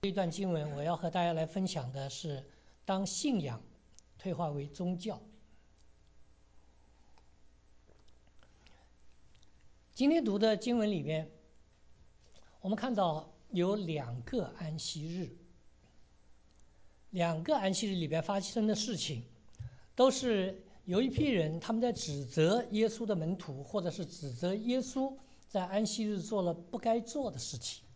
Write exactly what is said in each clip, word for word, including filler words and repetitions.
这一段经文，我要和大家来分享的是，当信仰退化为宗教。今天读的经文里面，我们看到有两个安息日，两个安息日里边发生的事情，都是有一批人他们在指责耶稣的门徒，或者是指责耶稣在安息日做了不该做的事情。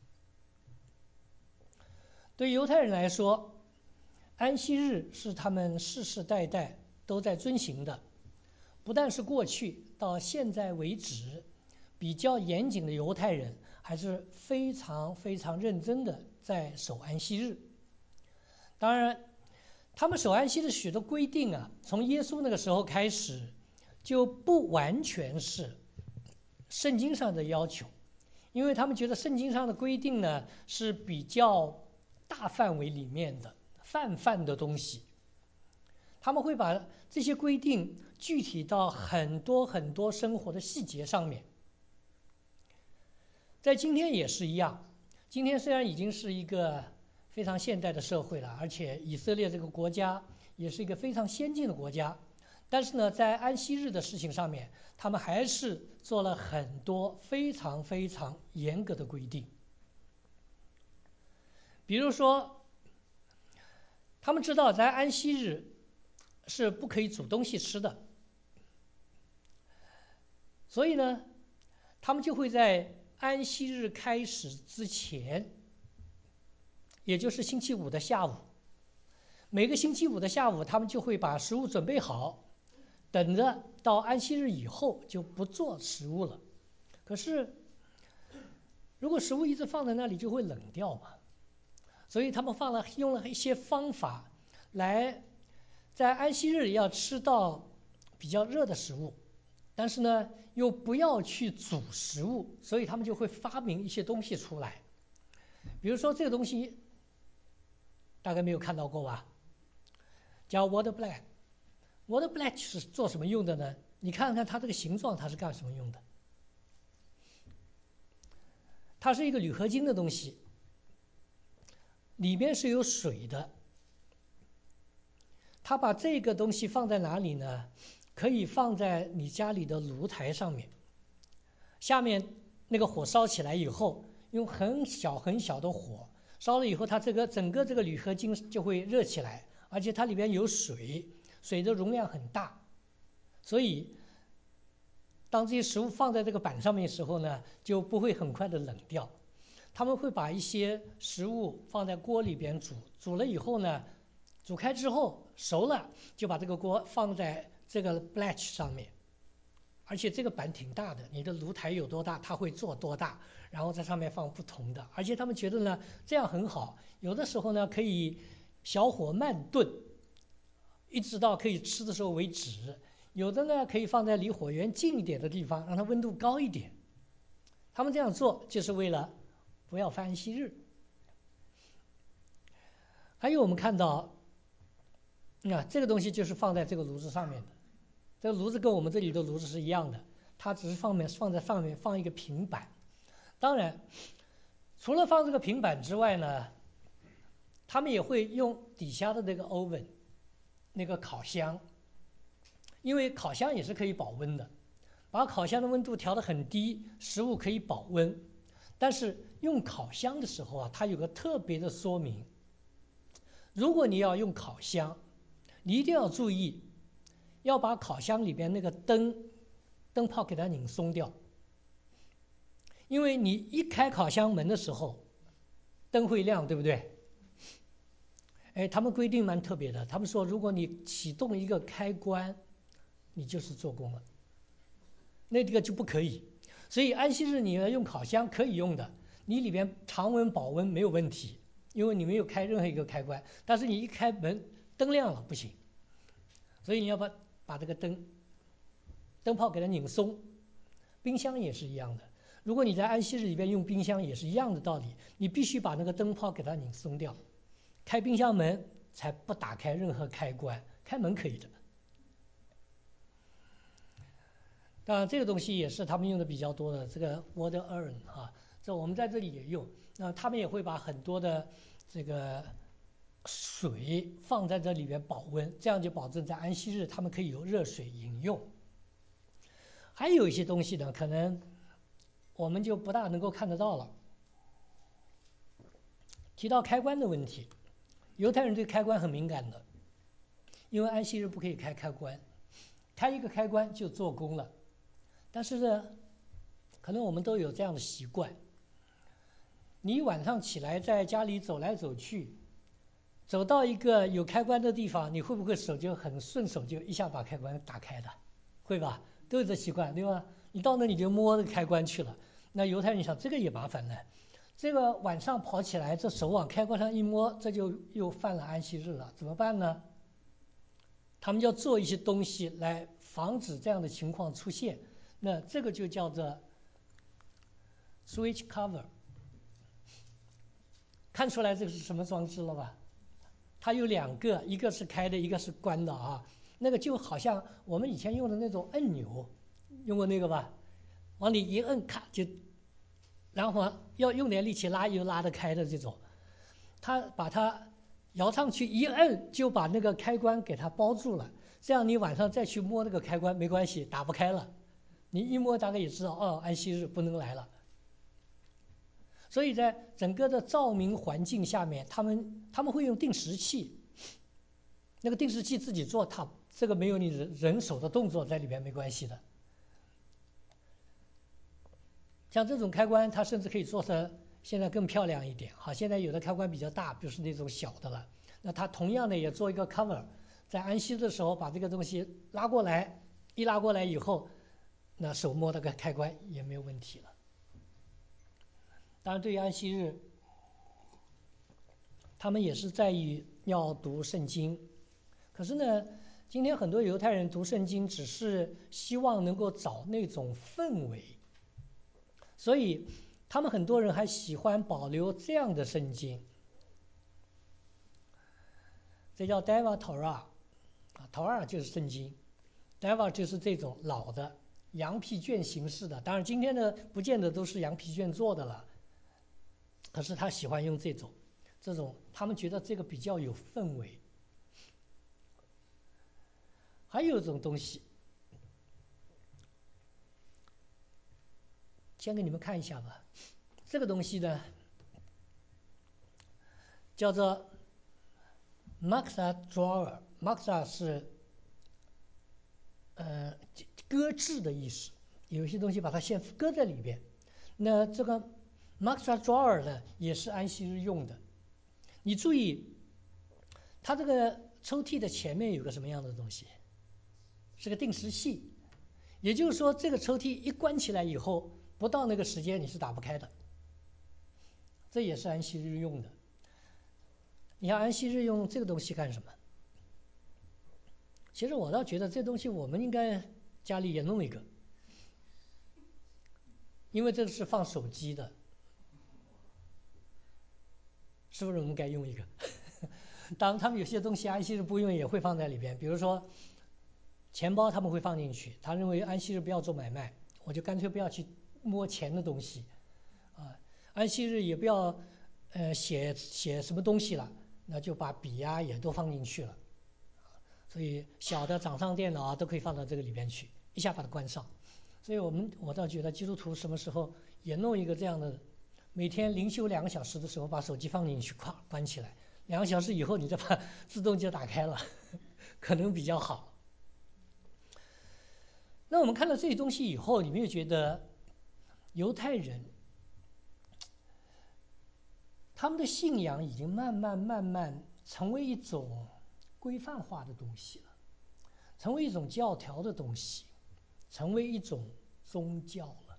对犹太人来说，安息日是他们世世代代都在遵行的，不但是过去，到现在为止，比较严谨的犹太人还是非常非常认真的在守安息日。当然，他们守安息日许多规定啊，从耶稣那个时候开始，就不完全是圣经上的要求，因为他们觉得圣经上的规定呢是比较大范围里面的泛泛的东西，他们会把这些规定具体到很多很多生活的细节上面。在今天也是一样，今天虽然已经是一个非常现代的社会了，而且以色列这个国家也是一个非常先进的国家，但是呢，在安息日的事情上面，他们还是做了很多非常非常严格的规定。比如说，他们知道在安息日是不可以煮东西吃的，所以呢，他们就会在安息日开始之前，也就是星期五的下午，每个星期五的下午，他们就会把食物准备好，等着到安息日以后就不做食物了。可是，如果食物一直放在那里，就会冷掉嘛。所以他们放了用了一些方法，来在安息日要吃到比较热的食物，但是呢又不要去煮食物，所以他们就会发明一些东西出来。比如说这个东西，大概没有看到过吧？叫 water black。water black 是做什么用的呢？你看看它这个形状，它是干什么用的？它是一个铝合金的东西，里边是有水的。他把这个东西放在哪里呢？可以放在你家里的炉台上面，下面那个火烧起来以后，用很小很小的火烧了以后，它这个整个这个铝合金就会热起来，而且它里边有水，水的容量很大，所以当这些食物放在这个板上面的时候呢，就不会很快的冷掉。他们会把一些食物放在锅里边煮，煮了以后呢，煮开之后熟了，就把这个锅放在这个 blatch 上面，而且这个板挺大的，你的炉台有多大，它会做多大，然后在上面放不同的。而且他们觉得呢，这样很好，有的时候呢可以小火慢炖，一直到可以吃的时候为止。有的呢可以放在离火源近一点的地方，让它温度高一点。他们这样做就是为了不要犯安息日。还有我们看到，啊，这个东西就是放在这个炉子上面的，这个炉子跟我们这里的炉子是一样的，它只是放面放在上面放一个平板。当然，除了放这个平板之外呢，他们也会用底下的那个 oven， 那个烤箱，因为烤箱也是可以保温的，把烤箱的温度调得很低，食物可以保温。但是用烤箱的时候啊，它有个特别的说明，如果你要用烤箱，你一定要注意，要把烤箱里边那个灯灯泡给它拧松掉，因为你一开烤箱门的时候，灯会亮，对不对？哎，他们规定蛮特别的，他们说如果你启动一个开关，你就是做工了，那这个就不可以。所以安息日你要用烤箱可以用的，你里边常温保温没有问题，因为你没有开任何一个开关。但是你一开门灯亮了不行，所以你要把把这个灯灯泡给它拧松。冰箱也是一样的，如果你在安息日里边用冰箱也是一样的道理，你必须把那个灯泡给它拧松掉，开冰箱门才不打开任何开关，开门可以的。当然，这个东西也是他们用的比较多的，这个 water urn 啊， 这我们在这里也用。那他们也会把很多的这个水放在这里边保温，这样就保证在安息日他们可以有热水饮用。还有一些东西呢，可能我们就不大能够看得到了。提到开关的问题，犹太人对开关很敏感的，因为安息日不可以开开关，开一个开关就做工了。但是呢，可能我们都有这样的习惯，你晚上起来在家里走来走去，走到一个有开关的地方，你会不会手就很顺手就一下把开关打开的？会吧？都有这习惯，对吧？你到那里就摸那个开关去了。那犹太人想，这个也麻烦了，这个晚上跑起来，这手往开关上一摸，这就又犯了安息日了，怎么办呢？他们要做一些东西来防止这样的情况出现。那这个就叫做 switch cover。看出来这个是什么装置了吧？它有两个，一个是开的，一个是关的啊。那个就好像我们以前用的那种按钮，用过那个吧？往里一摁，咔就，然后要用点力气拉又拉得开的这种。它把它摇上去一摁，就把那个开关给它包住了。这样你晚上再去摸那个开关没关系，打不开了。你一摸大概也知道，哦，安息日不能来了。所以在整个的照明环境下面，他们他们会用定时器，那个定时器自己做，它这个没有你人人手的动作在里边没关系的。像这种开关，它甚至可以做成现在更漂亮一点。好，现在有的开关比较大，就是那种小的了。那它同样的也做一个 cover， 在安息的时候把这个东西拉过来，一拉过来以后，那手摸那个开关也没有问题了。当然，对于安息日，他们也是在意要读圣经。可是呢，今天很多犹太人读圣经只是希望能够找那种氛围，所以他们很多人还喜欢保留这样的圣经，这叫 Deva Torah， 啊 ，Torah 就是圣经 ，Deva 就是这种老的羊皮卷形式的。当然，今天的不见得都是羊皮卷做的了，可是他喜欢用这种，这种他们觉得这个比较有氛围。还有一种东西，先给你们看一下吧。这个东西呢，叫做 Maxa Drawer。Maxa 是呃搁置的意思，有些东西把它先搁在里边。那这个 Maxa Drawer 呢，也是安息日用的。你注意，它这个抽屉的前面有个什么样的东西？是个定时器。也就是说，这个抽屉一关起来以后，不到那个时间你是打不开的。这也是安息日用的。你看安息日用这个东西干什么？其实我倒觉得这东西我们应该家里也弄一个，因为这个是放手机的，是不是我们该用一个？当然，他们有些东西安息日不用也会放在里边，比如说钱包他们会放进去，他认为安息日不要做买卖，我就干脆不要去摸钱的东西，啊，安息日也不要呃写写什么东西了，那就把笔呀、也都放进去了。所以小的掌上电脑啊都可以放到这个里边去，一下把它关上。所以我们我倒觉得基督徒什么时候也弄一个这样的，每天灵修两个小时的时候把手机放进去，咵关起来，两个小时以后你再把自动就打开了，可能比较好。那我们看到这些东西以后，你没有觉得犹太人他们的信仰已经慢慢慢慢成为一种规范化的东西了，成为一种教条的东西，成为一种宗教了。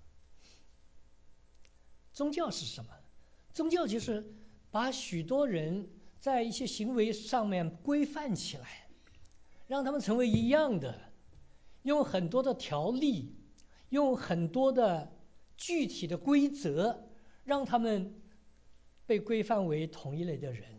宗教是什么？宗教就是把许多人在一些行为上面规范起来，让他们成为一样的，用很多的条例，用很多的具体的规则，让他们被规范为同一类的人。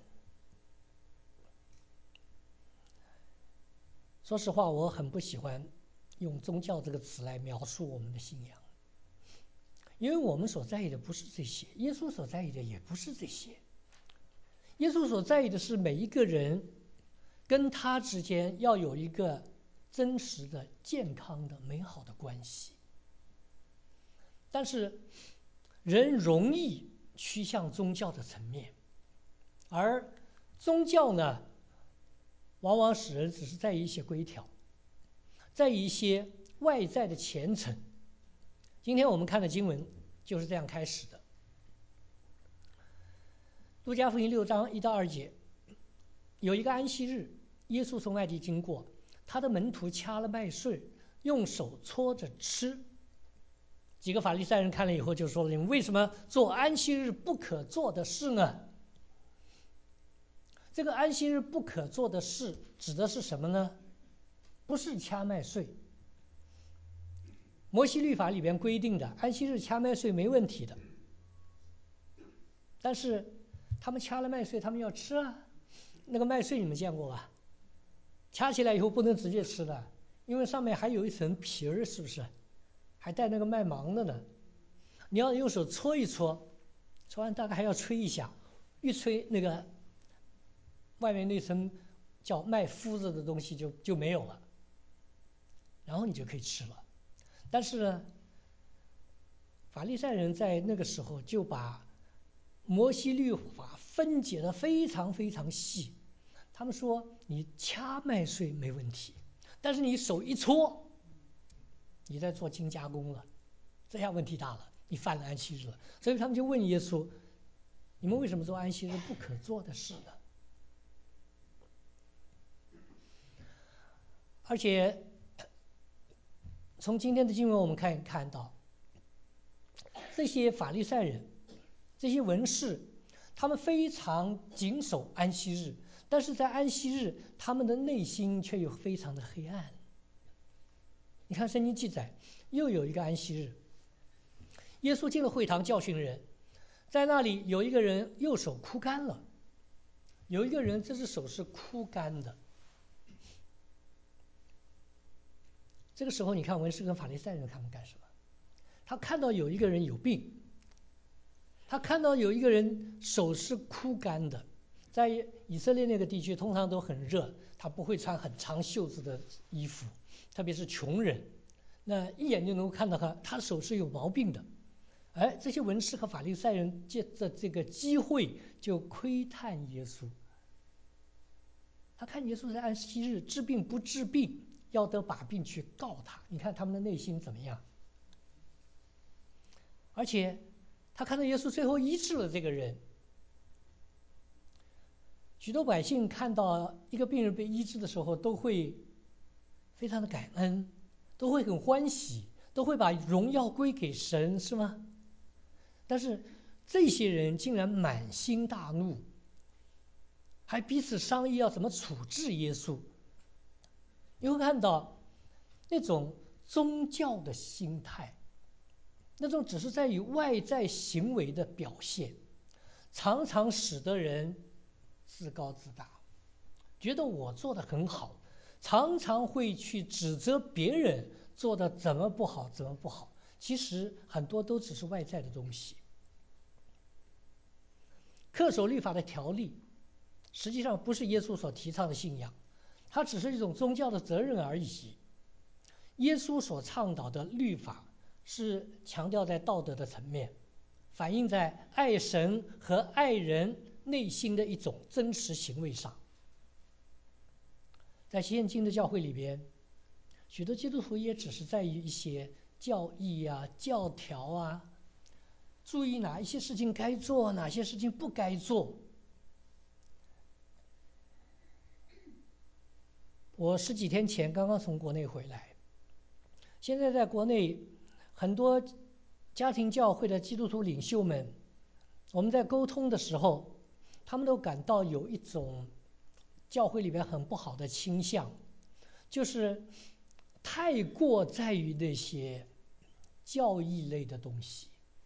说实话，我很不喜欢用宗教这个词来描述我们的信仰， 因为我们所在意的不是这些，耶稣所在意的也不是这些。耶稣所在意的是每一个人跟他之间要有一个真实的、健康的、美好的关系。但是人容易趋向宗教的层面，而宗教呢，往往使人只是在意一些规条，在意一些外在的虔诚。今天我们看的经文就是这样开始的。路加福音六章一到二节，有一个安息日，耶稣从外地经过，他的门徒掐了麦穗，用手搓着吃。几个法利赛人看了以后就说了：“你们为什么做安息日不可做的事呢？”这个安息日不可做的事指的是什么呢？不是掐麦穗。摩西律法里边规定的安息日掐麦穗没问题的，但是他们掐了麦穗，他们要吃啊。那个麦穗你们见过吧？掐起来以后不能直接吃的，因为上面还有一层皮儿，是不是？还带那个麦芒的呢。你要用手搓一搓，搓完大概还要吹一下，一吹那个外面那层叫麦麸子的东西就就没有了，然后你就可以吃了。但是呢，法利赛人在那个时候就把摩西律法分解得非常非常细。他们说你掐麦穗没问题，但是你手一搓，你在做精加工了，这下问题大了，你犯了安息日了。所以他们就问耶稣：“你们为什么做安息日不可做的事呢？”而且从今天的经文我们可以看到，这些法利赛人、这些文士，他们非常谨守安息日，但是在安息日，他们的内心却又非常的黑暗。你看圣经记载，又有一个安息日，耶稣进了会堂教训人，在那里有一个人右手枯干了，有一个人这只手是枯干的。这个时候，你看文士跟法利赛人他们干什么？他看到有一个人有病，他看到有一个人手是枯干的。在以色列那个地区通常都很热，他不会穿很长袖子的衣服，特别是穷人，那一眼就能够看到他他手是有毛病的。哎，这些文士和法利赛人借着这个机会就窥探耶稣。他看耶稣在安息日治病不治病，要得把柄去告他。你看他们的内心怎么样？而且他看到耶稣最后医治了这个人。许多百姓看到一个病人被医治的时候，都会非常的感恩，都会很欢喜，都会把荣耀归给神，是吗？但是这些人竟然满心大怒，还彼此商议要怎么处置耶稣。你会看到那种宗教的心态，那种只是在于外在行为的表现，常常使得人自高自大，觉得我做得很好，常常会去指责别人做得怎么不好怎么不好。其实很多都只是外在的东西。恪守律法的条例实际上不是耶稣所提倡的信仰，它只是一种宗教的责任而已。耶稣所倡导的律法是强调在道德的层面，反映在爱神和爱人内心的一种真实行为上。在现今的教会里边，许多基督徒也只是在于一些教义啊、教条啊，注意哪一些事情该做，哪些事情不该做。我十几天前刚刚从国内回来，现在在国内很多家庭教会的基督徒领袖们，我们在沟通的时候，他们都感到有一种教会里边很不好的倾向，就是太过在于那些教义类的东西，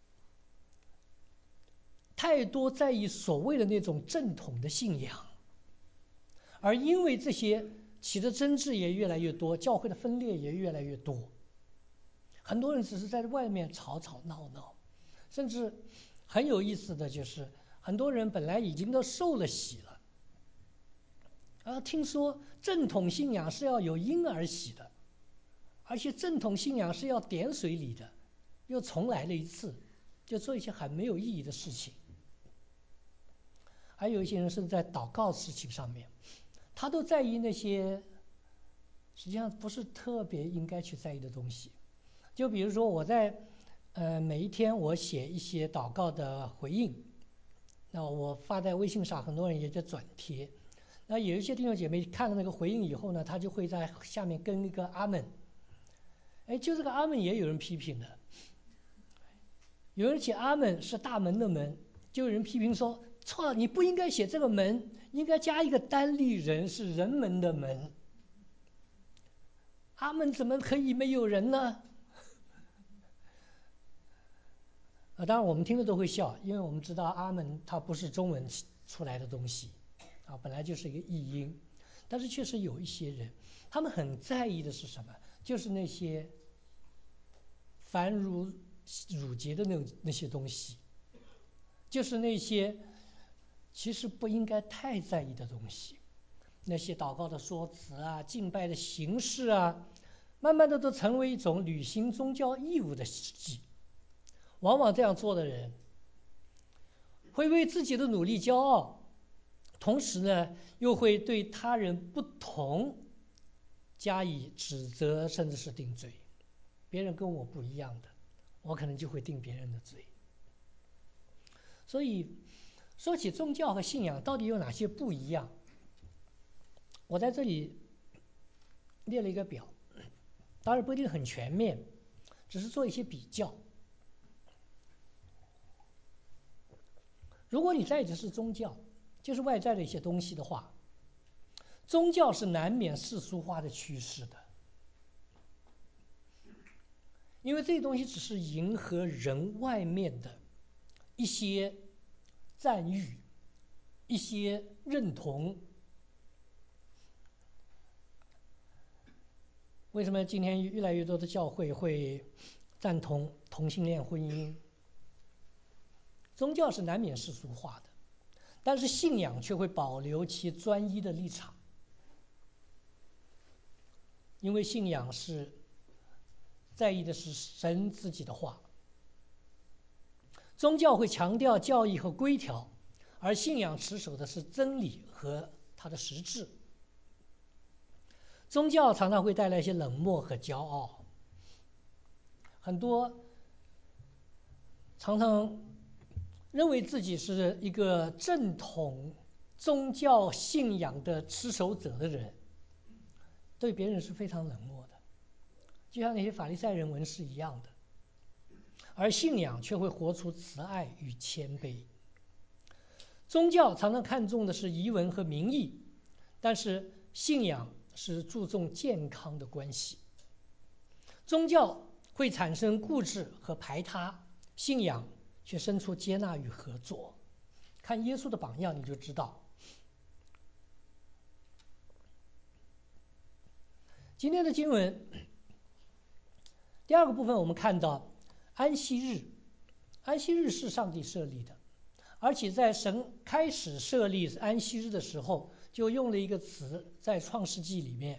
太多在意所谓的那种正统的信仰，而因为这些起的争执也越来越多，教会的分裂也越来越多。很多人只是在外面吵吵闹闹， 甚至很有意思的就是，很多人本来已经都受了洗了，而听说正统信仰是要有婴儿洗的，而且正统信仰是要点水礼的，又重来了一次，就做一些很没有意义的事情。还有一些人是在祷告事情上面，他都在意那些实际上不是特别应该去在意的东西。就比如说我在呃每一天我写一些祷告的回应，那我发在微信上，很多人也在转贴。那有一些弟兄姐妹看了那个回应以后呢，他就会在下面跟一个阿门。哎，就这个阿门也有人批评的，有人写阿门是大门的门，就有人批评说错了，你不应该写这个门，应该加一个单立人，是人门的门。阿门怎么可以没有人呢？啊，当然我们听了都会笑，因为我们知道阿门它不是中文出来的东西，啊，本来就是一个译音。但是确实有一些人，他们很在意的是什么？就是那些繁如汝节的那那些东西，就是那些其实不应该太在意的东西，那些祷告的说辞啊、敬拜的形式啊，慢慢的都成为一种履行宗教义务的实际。往往这样做的人，会为自己的努力骄傲，同时呢，又会对他人不同加以指责，甚至是定罪。别人跟我不一样的，我可能就会定别人的罪。所以，说起宗教和信仰到底有哪些不一样，我在这里列了一个表，当然不一定很全面，只是做一些比较。如果你在意的是宗教，就是外在的一些东西的话，宗教是难免世俗化的趋势的，因为这些东西只是迎合人外面的一些赞誉、一些认同。为什么今天越来越多的教会会赞同同性恋婚姻？宗教是难免世俗化的，但是信仰却会保留其专一的立场，因为信仰是在意的是神自己的话。宗教会强调教义和规条，而信仰持守的是真理和它的实质。宗教常常会带来一些冷漠和骄傲，很多常常认为自己是一个正统宗教信仰的持守者的人，对别人是非常冷漠的，就像那些法利赛人文士一样的。而信仰却会活出慈爱与谦卑。宗教常常看重的是仪文和名义，但是信仰是注重健康的关系。宗教会产生固执和排他，信仰却生出接纳与合作。看耶稣的榜样你就知道。今天的经文第二个部分，我们看到安息日，安息日是上帝设立的，而且在神开始设立安息日的时候，就用了一个词，在创世纪里面，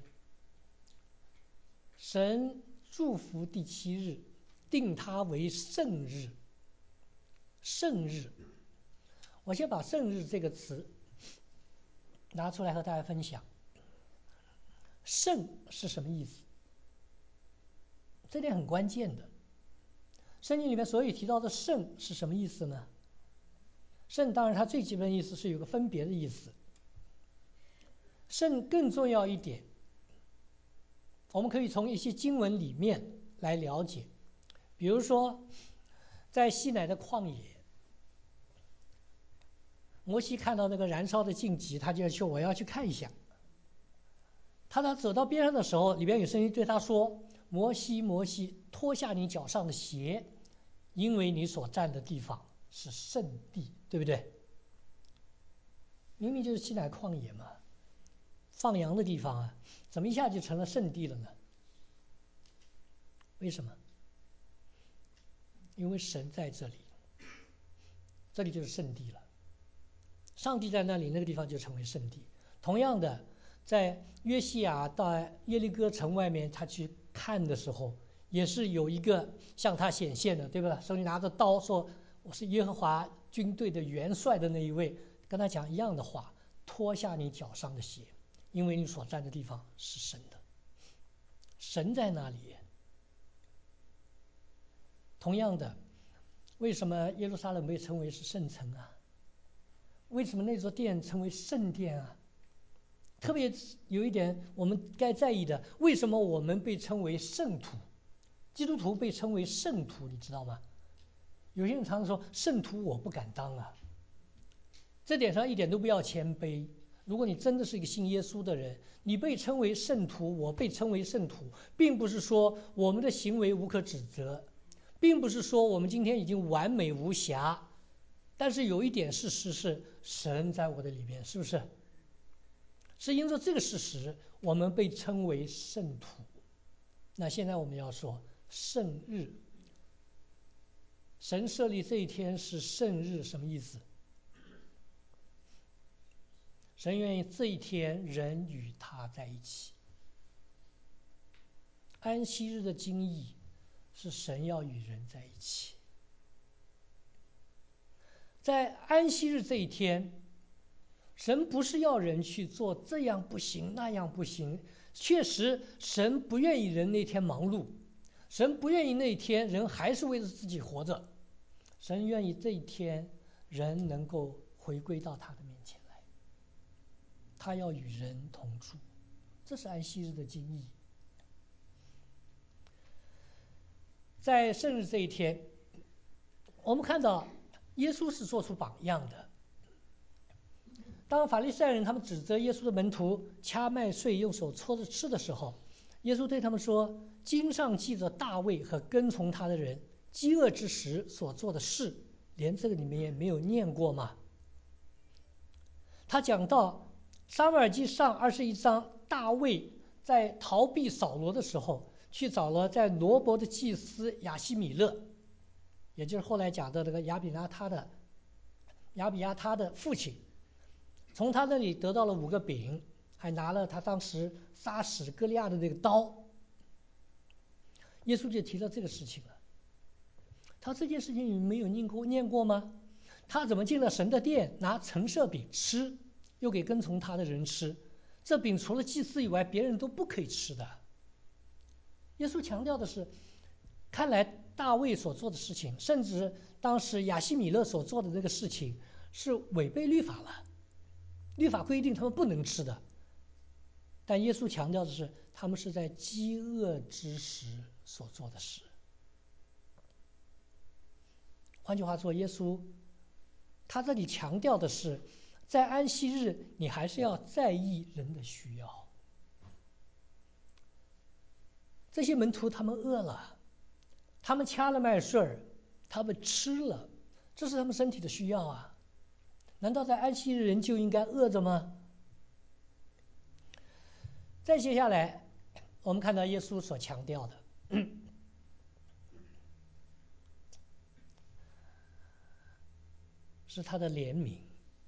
神祝福第七日，定它为圣日。圣日，我先把圣日这个词拿出来和大家分享。圣是什么意思？这点很关键的。圣经里面所有提到的圣是什么意思呢？圣当然它最基本的意思是有个分别的意思。圣更重要一点，我们可以从一些经文里面来了解。比如说在西乃的旷野，摩西看到那个燃烧的荆棘，他就要去我要去看一下。他他走到边上的时候，里边有声音对他说：摩西摩西，脱下你脚上的鞋，因为你所站的地方是圣地，对不对？明明就是西乃旷野嘛，放羊的地方啊，怎么一下就成了圣地了呢？为什么？因为神在这里。 这里就是圣地了。上帝在那里，那个地方就成为圣地。同样的，在约西亚到耶利哥城外面，他去看的时候，也是有一个向他显现的，对吧？手里拿着刀说：“我是耶和华军队的元帅的那一位。”跟他讲一样的话：“脱下你脚上的鞋，因为你所站的地方是神的。”神在那里。同样的，为什么耶路撒冷被称为是圣城啊？为什么那座殿称为圣殿啊？特别有一点我们该在意的，为什么我们被称为圣徒？基督徒被称为圣徒，你知道吗？有些人常常说圣徒我不敢当啊，这点上一点都不要谦卑。如果你真的是一个信耶稣的人，你被称为圣徒，我被称为圣徒，并不是说我们的行为无可指责，并不是说我们今天已经完美无瑕，但是有一点事实是神在我的里面，是不是？是因着这个事实，我们被称为圣徒。那现在我们要说圣日，神设立这一天是圣日，什么意思？神愿意这一天人与他在一起。安息日的经义是神要与人在一起。在安息日这一天，神不是要人去做这样不行那样不行，确实神不愿意人那天忙碌，神不愿意那天人还是为了自己活着，神愿意这一天人能够回归到他的面前来，他要与人同住，这是安息日的经义。在圣日这一天，我们看到耶稣是做出榜样的。当法利赛人他们指责耶稣的门徒掐麦穗用手搓着吃的时候，耶稣对他们说：“经上记着大卫和跟从他的人饥饿之时所做的事，连这个里面也没有念过吗？”他讲到撒母耳记上二十一章，大卫在逃避扫罗的时候，去找了在罗伯的祭司亚希米勒，也就是后来讲的那个亚比亚他的亚比亚他的父亲，从他那里得到了五个饼，还拿了他当时杀死歌利亚的那个刀。耶稣就提到这个事情了。他这件事情你没有念过念过吗？他怎么进了神的殿，拿陈设饼吃，又给跟从他的人吃？这饼除了祭司以外，别人都不可以吃的。耶稣强调的是，看来大卫所做的事情，甚至当时亚希米勒所做的这个事情，是违背律法了。律法规定他们不能吃的，但耶稣强调的是，他们是在饥饿之时所做的事。换句话说，耶稣他这里强调的是，在安息日你还是要在意人的需要。这些门徒他们饿了，他们掐了麦穗儿，他们吃了，这是他们身体的需要啊。难道在安息日人就应该饿着吗？再接下来，我们看到耶稣所强调的，嗯、是他的怜悯。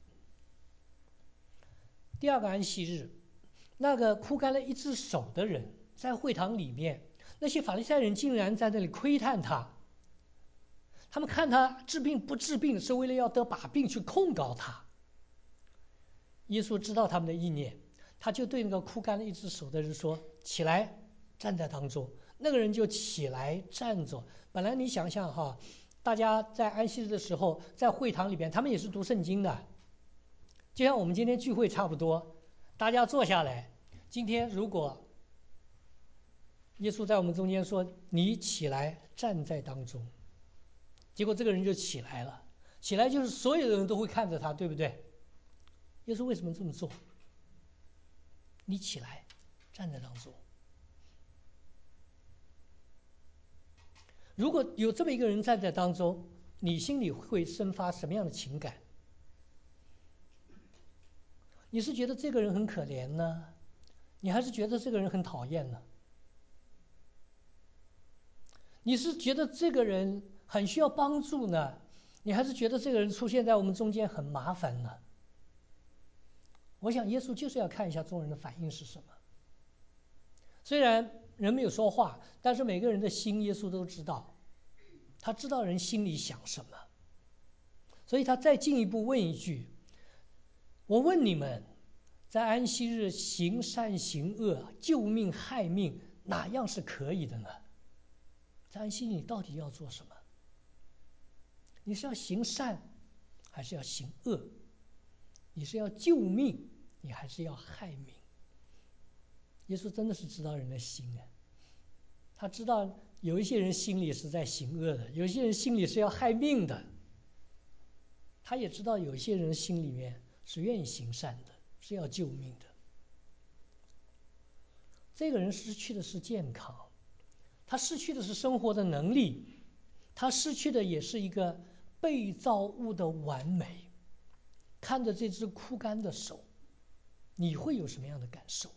第二个安息日，那个枯干了一只手的人在会堂里面，那些法利赛人竟然在那里窥探他，他们看他治病不治病，是为了要得把柄去控告他。耶稣知道他们的意念，他就对那个枯干了一只手的人说：“起来，站在当中。”那个人就起来站着。本来你想想哈，大家在安息日的时候，在会堂里边，他们也是读圣经的，就像我们今天聚会差不多，大家坐下来。今天如果耶稣在我们中间说：“你起来，站在当中。”结果这个人就起来了，起来就是所有的人都会看着他，对不对？耶稣为什么这么做？你起来，站在当中。如果有这么一个人站在当中，你心里会生发什么样的情感？你是觉得这个人很可怜呢，你还是觉得这个人很讨厌呢？你是觉得这个人很需要帮助呢， 你还是觉得这个人出现在我们中间很麻烦呢？我想耶稣就是要看一下众人的反应是什么。虽然人没有说话，但是每个人的心耶稣都知道，他知道人心里想什么。所以他再进一步问一句：我问你们，在安息日行善行恶、救命害命，哪样是可以的呢？在安息日你到底要做什么？你是要行善，还是要行恶？你是要救命，你还是要害命？耶稣真的是知道人的心啊，他知道有一些人心里是在行恶的，有一些人心里是要害命的。他也知道有一些人心里面是愿意行善的，是要救命的。这个人失去的是健康，他失去的是生活的能力，他失去的也是一个被造物的完美。看着这只枯干的手，你会有什么样的感受？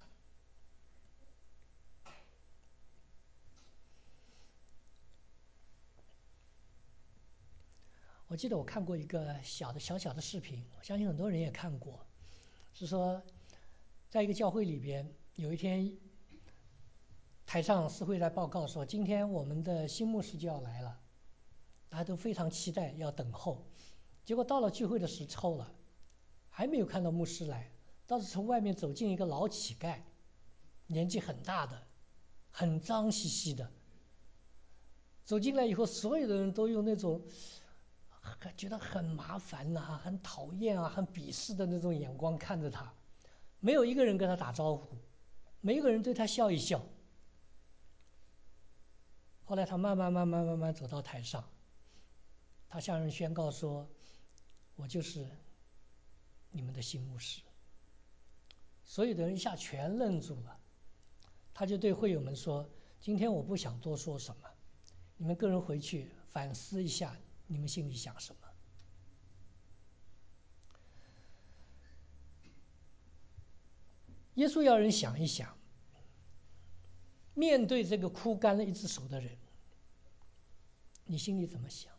我记得我看过一个小的小小的视频，我相信很多人也看过，是说在一个教会里边，有一天台上司会在报告说，今天我们的新牧师就要来了，大家都非常期待，要等候。结果到了聚会的时候了，还没有看到牧师来，倒是从外面走进一个老乞丐，年纪很大的，很脏兮兮的。走进来以后，所有的人都用那种觉得很麻烦呐、啊、很讨厌啊、很鄙视的那种眼光看着他，没有一个人跟他打招呼，没有一个人对他笑一笑。后来他慢慢慢慢慢慢走到台上，他向人宣告说：“我就是你们的新牧师。”所有的人一下全愣住了。他就对会友们说：“今天我不想多说什么，你们个人回去反思一下，你们心里想什么。”耶稣要人想一想，面对这个枯干了一只手的人，你心里怎么想？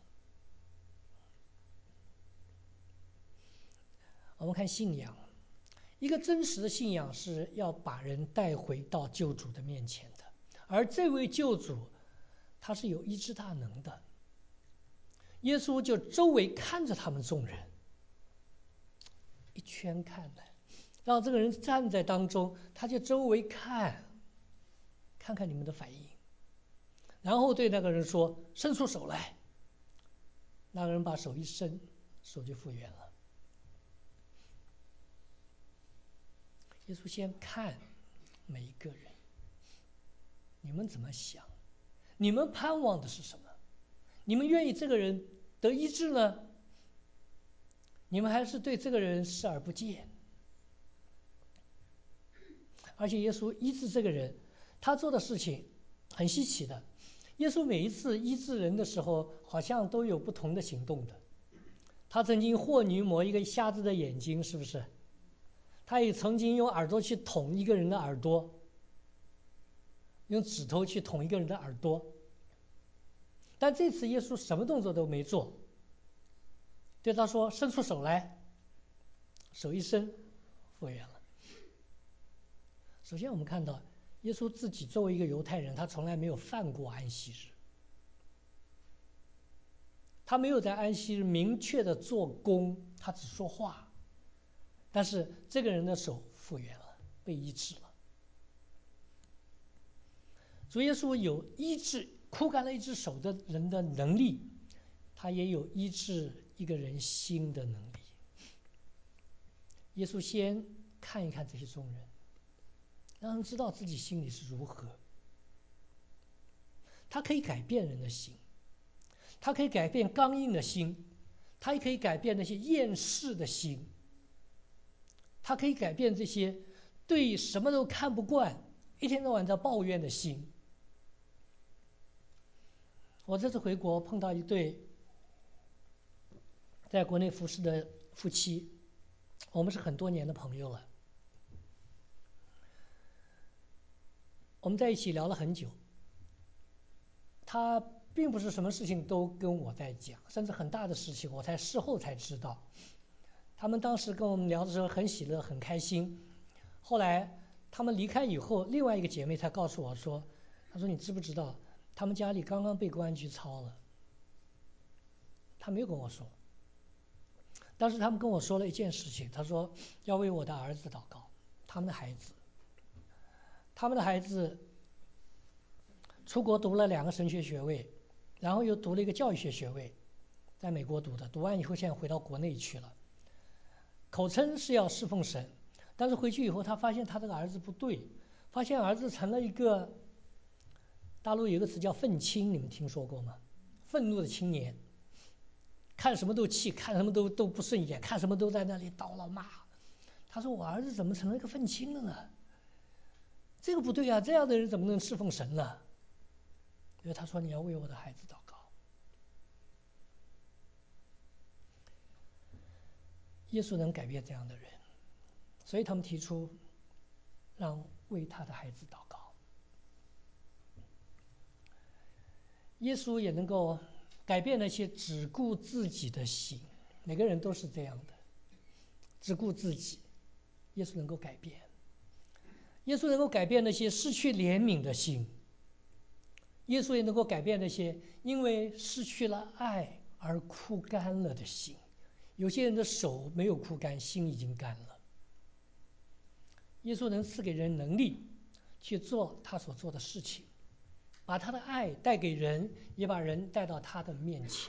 我们看信仰，一个真实的信仰是要把人带回到救主的面前的，而这位救主他是有医治大能的。耶稣就周围看着他们众人，一圈看来，让这个人站在当中，他就周围看，看看你们的反应，然后对那个人说：“伸出手来。”那个人把手一伸，手就复原了。耶稣先看每一个人，你们怎么想？你们盼望的是什么？你们愿意这个人得医治呢？你们还是对这个人视而不见？而且耶稣医治这个人，他做的事情很稀奇的。耶稣每一次医治人的时候，好像都有不同的行动的。他曾经和泥抹一个瞎子的眼睛，是不是？他也曾经用耳朵去捅一个人的耳朵，用指头去捅一个人的耳朵。但这次耶稣什么动作都没做，对他说：“伸出手来。”手一伸，复原了。首先我们看到，耶稣自己作为一个犹太人，他从来没有犯过安息日，他没有在安息日明确的做工，他只说话。但是这个人的手复原了，被医治了。主耶稣有医治枯干了一只手的人的能力，他也有医治一个人心的能力。耶稣先看一看这些众人，让人知道自己心里是如何。他可以改变人的心，他可以改变刚硬的心，他也可以改变那些厌世的心，他可以改变这些对什么都看不惯、一天到晚在抱怨的心。我这次回国碰到一对在国内服侍的夫妻，我们是很多年的朋友了。我们在一起聊了很久。他并不是什么事情都跟我在讲，甚至很大的事情我才事后才知道。他们当时跟我们聊的时候很喜乐很开心，后来他们离开以后，另外一个姐妹才告诉我说，她说你知不知道他们家里刚刚被公安局抄了。她没有跟我说，但是他们跟我说了一件事情，他说要为我的儿子祷告，他们的孩子，他们的孩子出国读了两个神学学位，然后又读了一个教育学学位，在美国读的，读完以后现在回到国内去了，口称是要侍奉神，但是回去以后他发现他这个儿子不对，发现儿子成了一个，大陆有一个词叫愤青，你们听说过吗？愤怒的青年，看什么都气，看什么都都不顺眼，看什么都在那里叨唠骂。他说我儿子怎么成了一个愤青了呢？这个不对啊，这样的人怎么能侍奉神呢？所以他说你要为我的孩子祷告。耶稣能改变这样的人，所以他们提出让为他的孩子祷告。耶稣也能够改变那些只顾自己的心，每个人都是这样的，只顾自己，耶稣能够改变。耶稣能够改变那些失去怜悯的心，耶稣也能够改变那些因为失去了爱而枯干了的心。有些人的手没有枯干，心已经干了。耶稣能赐给人能力去做他所做的事情，把他的爱带给人，也把人带到他的面前。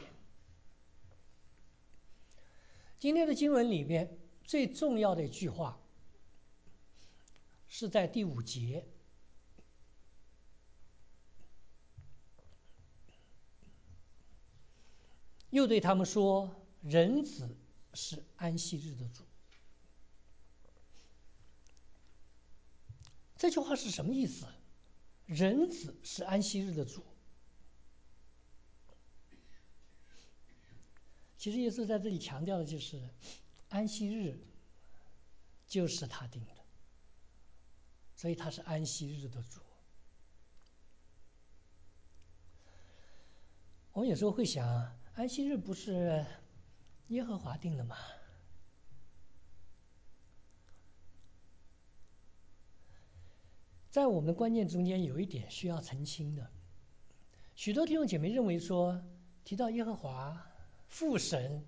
今天的经文里面最重要的一句话是在第五节，又对他们说，人子是安息日的主。这句话是什么意思？人子是安息日的主。其实耶稣在这里强调的就是安息日就是他定的，所以他是安息日的主。我们有时候会想，安息日不是耶和华定的吗？在我们的观念中间有一点需要澄清的，许多弟兄姐妹认为说，提到耶和华父神，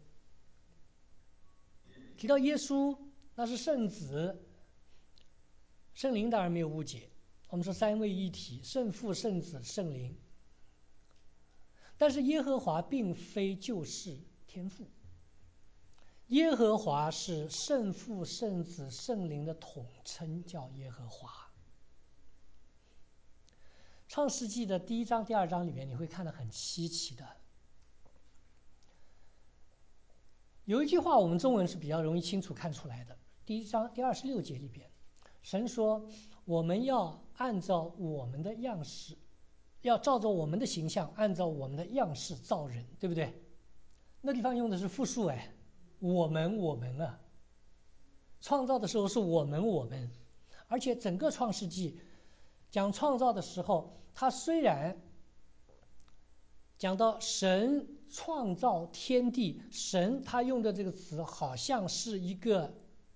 提到耶稣那是圣子，圣灵当然没有误解，我们说三位一体，圣父圣子圣灵。但是耶和华并非就是天父，耶和华是圣父圣子圣灵的统称，叫耶和华。创世纪的第一章第二章里面你会看到很稀奇的，有一句话我们中文是比较容易清楚看出来的，第一章第二十六节里边，神说我们要按照我们的样式，要照着我们的形象，按照我们的样式造人，对不对？那地方用的是复数，哎，我们我们啊，创造的时候是我们我们，而且整个创世纪讲创造的时候，他虽然讲到神创造天地，神他用的这个词好像是一个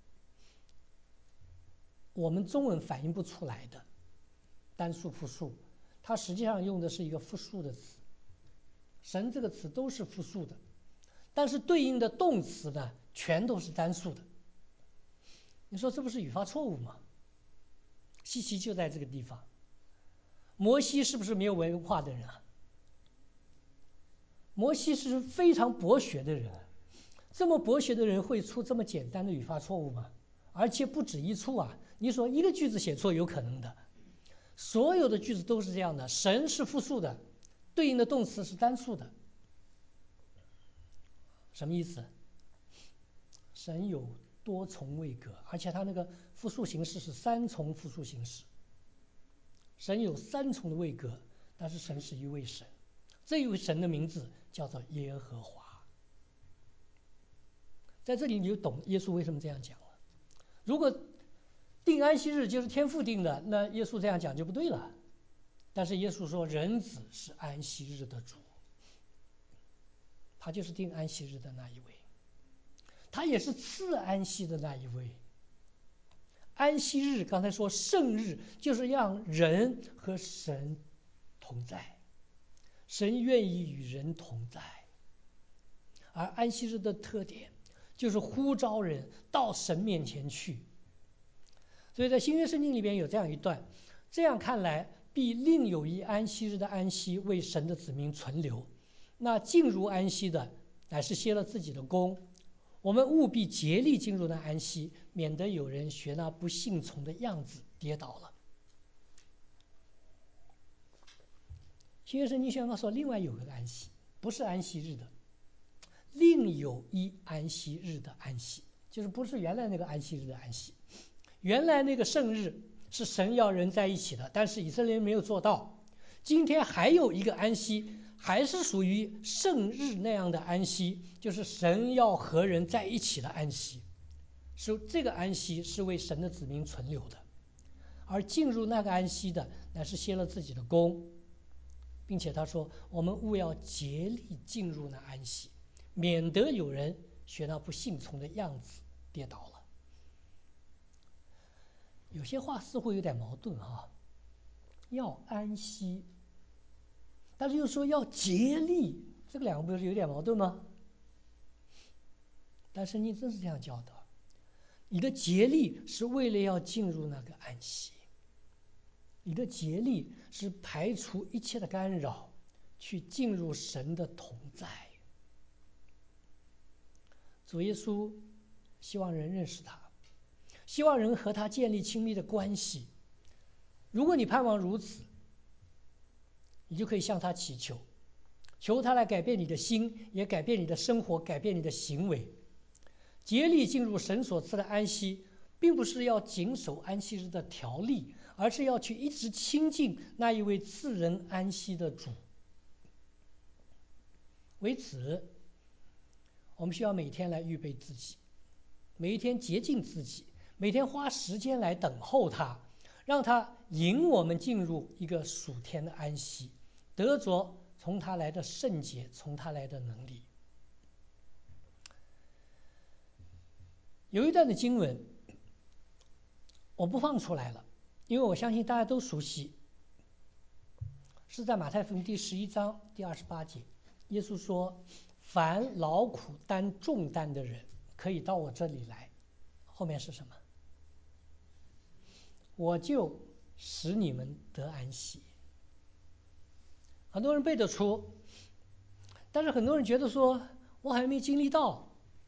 我们中文反映不出来的单数复数，它实际上用的是一个复数的词。神这个词都是复数的，但是对应的动词呢，全都是单数的。你说这不是语法错误吗？稀奇就在这个地方。摩西是不是没有文化的人啊？摩西是非常博学的人，这么博学的人会出这么简单的语法错误吗？而且不止一处啊！你说一个句子写错有可能的，所有的句子都是这样的。神是复数的，对应的动词是单数的，什么意思？神有多重位格，而且他那个复数形式是三重复数形式。神有三重的位格，但是神是一位神，这一位神的名字叫做耶和华。在这里你就懂耶稣为什么这样讲了。如果定安息日就是天父定的，那耶稣这样讲就不对了。但是耶稣说人子是安息日的主， 他就是定安息日的那一位，他也是赐安息的那一位。安息日刚才说圣日，就是让人和神同在，神愿意与人同在。而安息日的特点就是呼召人到神面前去。所以在新约圣经里边有这样一段，这样看来，必另有一安息日的安息为神的子民存留。那进入安息的乃是歇了自己的功，我们务必竭力进入那安息，免得有人学那不信从的样子跌倒了。新约圣经宣告说，另外有个安息，不是安息日的，另有一安息日的安息，就是不是原来那个安息日的安息。原来那个圣日是神要人在一起的，但是以色列人没有做到。今天还有一个安息，还是属于圣日那样的安息，就是神要和人在一起的安息。是这个安息是为神的子民存留的，而进入那个安息的乃是歇了自己的功，并且他说我们务要竭力进入那安息，免得有人学那不信从的样子跌倒了。有些话似乎有点矛盾啊，要安息，但是又说要竭力，这个两个不是有点矛盾吗？但圣经真是这样教导，你的竭力是为了要进入那个安息，你的竭力是排除一切的干扰，去进入神的同在。主耶稣希望人认识他，希望人和他建立亲密的关系。如果你盼望如此，你就可以向他祈求，求他来改变你的心，也改变你的生活，改变你的行为。竭力进入神所赐的安息，并不是要谨守安息日的条例，而是要去一直亲近那一位赐人安息的主。为此，我们需要每天来预备自己，每一天洁净自己，每天花时间来等候他，让他引我们进入一个属天的安息，得着从他来的圣洁，从他来的能力。有一段的经文我不放出来了，因为我相信大家都熟悉，是在马太福音第十一章第二十八节，耶稣说，凡劳苦担重担的人可以到我这里来，后面是什么？我就使你们得安息。很多人背得出，但是很多人觉得说我还没经历到。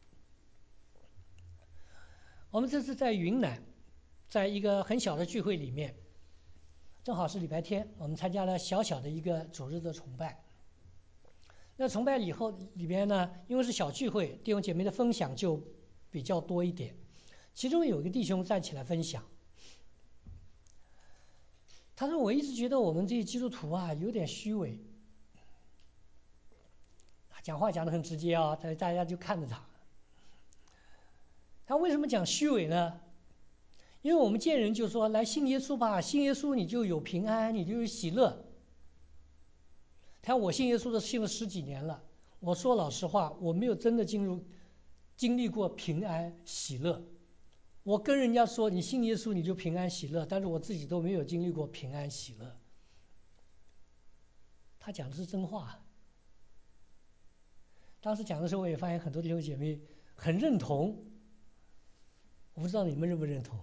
我们这次在云南，在一个很小的聚会里面，正好是礼拜天，我们参加了小小的一个主日的崇拜。那崇拜以后里边呢，因为是小聚会，弟兄姐妹的分享就比较多一点。其中有一个弟兄站起来分享，他说：“我一直觉得我们这些基督徒啊有点虚伪。”讲话讲得很直接啊，大家就看着他。他为什么讲虚伪呢？因为我们见人就说来信耶稣吧，信耶稣你就有平安，你就有喜乐。他说我信耶稣的信了十几年了，我说老实话，我没有真的进入经历过平安喜乐。我跟人家说你信耶稣你就平安喜乐，但是我自己都没有经历过平安喜乐。他讲的是真话。当时讲的时候，我也发现很多弟兄姐妹很认同。我不知道你们认不认同。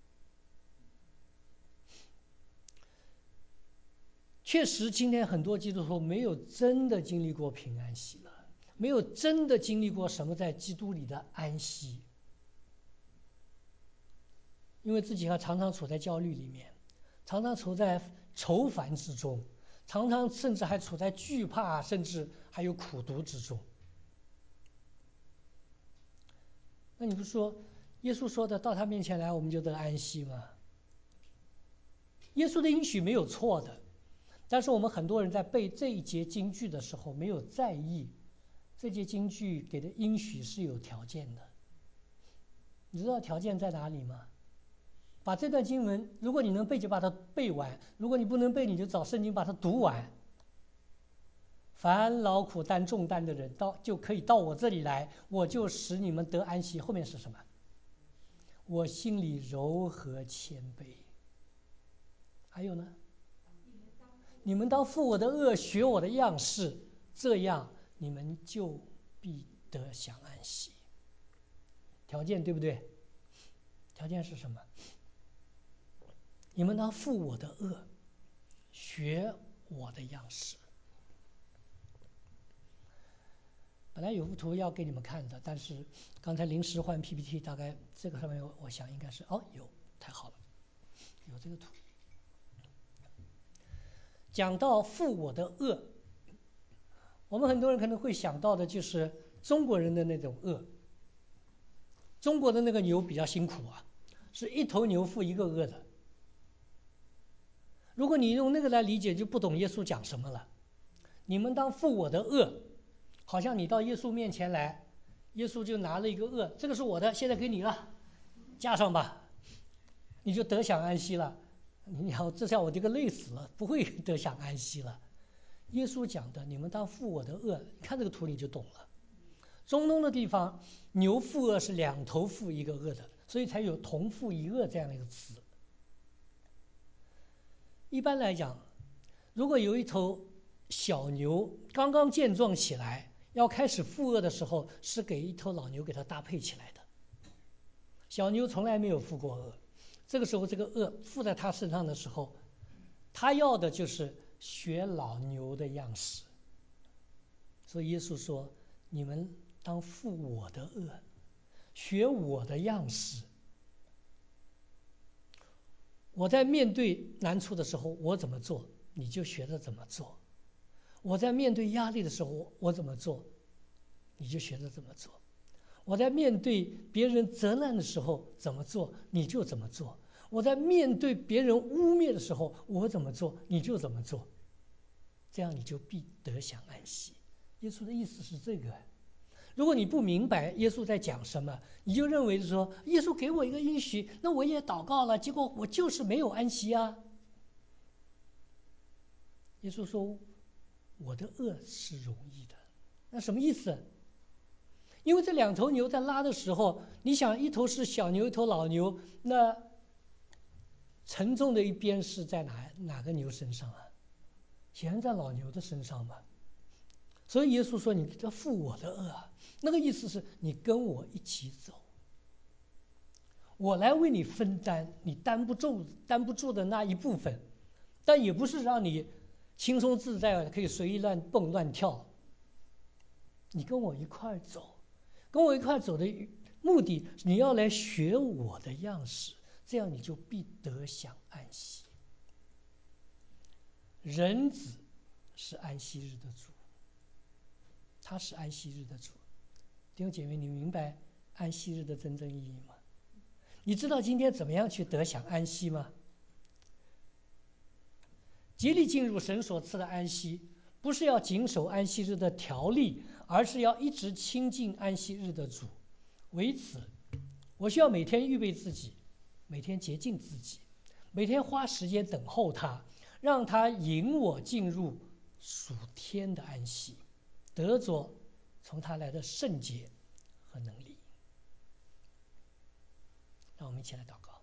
确实，今天很多基督徒没有真的经历过平安喜乐，没有真的经历过什么在基督里的安息，因为自己还常常处在焦虑里面，常常处在愁烦之中，常常甚至还处在惧怕，甚至还有苦毒之中。那你不说耶稣说的到他面前来我们就得安息吗？耶稣的应许没有错的，但是我们很多人在背这一节经句的时候没有在意，这节经句给的应许是有条件的。你知道条件在哪里吗？把这段经文，如果你能背就把它背完，如果你不能背你就找圣经把它读完。 凡劳苦担重担的人，到就可以到我这里来，我就使你们得安息。后面是什么？我心里柔和谦卑。还有呢？你们当负我的恶，学我的样式，这样你们就必得享安息。条件对不对？条件是什么？你们当负我的恶，学我的样式。本来有幅图要给你们看的，但是刚才临时换 P P T， 大概这个上面我想应该是哦有，太好了，有这个图。讲到负我的恶，我们很多人可能会想到的就是中国人的那种恶。中国的那个牛比较辛苦啊，是一头牛负一个恶的。如果你用那个来理解，就不懂耶稣讲什么了。你们当负我的恶，好像你到耶稣面前来，耶稣就拿了一个恶，这个是我的，现在给你了，加上吧，你就得享安息了。你好，这下我这个累死了，不会得享安息了。耶稣讲的，你们当负我的恶，看这个图你就懂了。中东的地方，牛负恶是两头负一个恶的，所以才有同负一恶这样的一个词。一般来讲，如果有一头小牛刚刚健壮起来，要开始负恶的时候，是给一头老牛给它搭配起来的。小牛从来没有负过恶，这个时候这个恶附在它身上的时候，他要的就是学老牛的样式。所以耶稣说：“你们当负我的恶，学我的样式。我在面对难处的时候，我怎么做，你就学着怎么做；我在面对压力的时候，我怎么做，你就学着怎么做；我在面对别人责难的时候怎么做，你就怎么做；我在面对别人污蔑的时候，我怎么做，你就怎么做。这样你就必得享安息。”耶稣的意思是这个。如果你不明白耶稣在讲什么，你就认为是说耶稣给我一个应许，那我也祷告了，结果我就是没有安息啊。耶稣说我的恶是容易的，那什么意思？因为这两头牛在拉的时候，你想一头是小牛，一头老牛，那沉重的一边是在哪哪个牛身上啊？显然在老牛的身上嘛。所以耶稣说：“你这负我的恶啊。”那个意思是你跟我一起走，我来为你分担你担不住、担不住的那一部分，但也不是让你轻松自在可以随意乱蹦乱跳。你跟我一块走，跟我一块走的目的，你要来学我的样式，这样你就必得享安息。人子是安息日的主，他是安息日的主。弟兄姐妹，你明白安息日的真正意义吗？你知道今天怎么样去得享安息吗？竭力进入神所赐的安息，不是要谨守安息日的条例，而是要一直亲近安息日的主。为此，我需要每天预备自己，每天洁净自己，每天花时间等候他，让他引我进入属天的安息，得着从他来的圣洁和能力。让我们一起来祷告。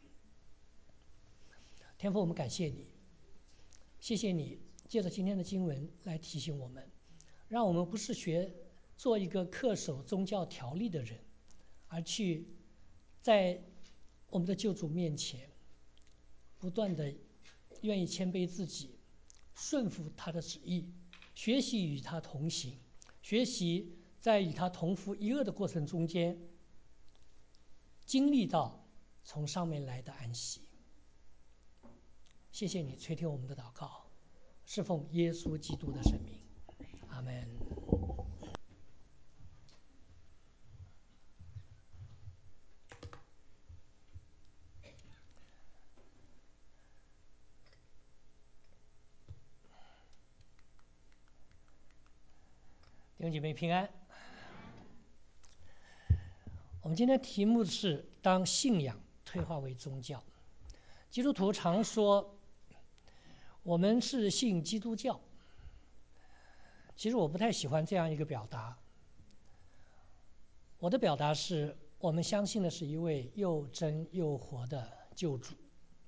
天父，我们感谢你，谢谢你借着今天的经文来提醒我们，让我们不是学做一个恪守宗教条例的人，而去在我们的救主面前不断的愿意谦卑自己，顺服他的旨意，学习与他同行，学习在与他同负一恶的过程中间经历到从上面来的安息。谢谢你垂听我们的祷告，是奉耶稣基督的圣名，阿们。弟兄姐妹平安。我们今天题目是当信仰退化为宗教。基督徒常说我们是信基督教， 其实我不太喜欢这样一个表达。我的表达是我们相信的是一位又真又活的救主。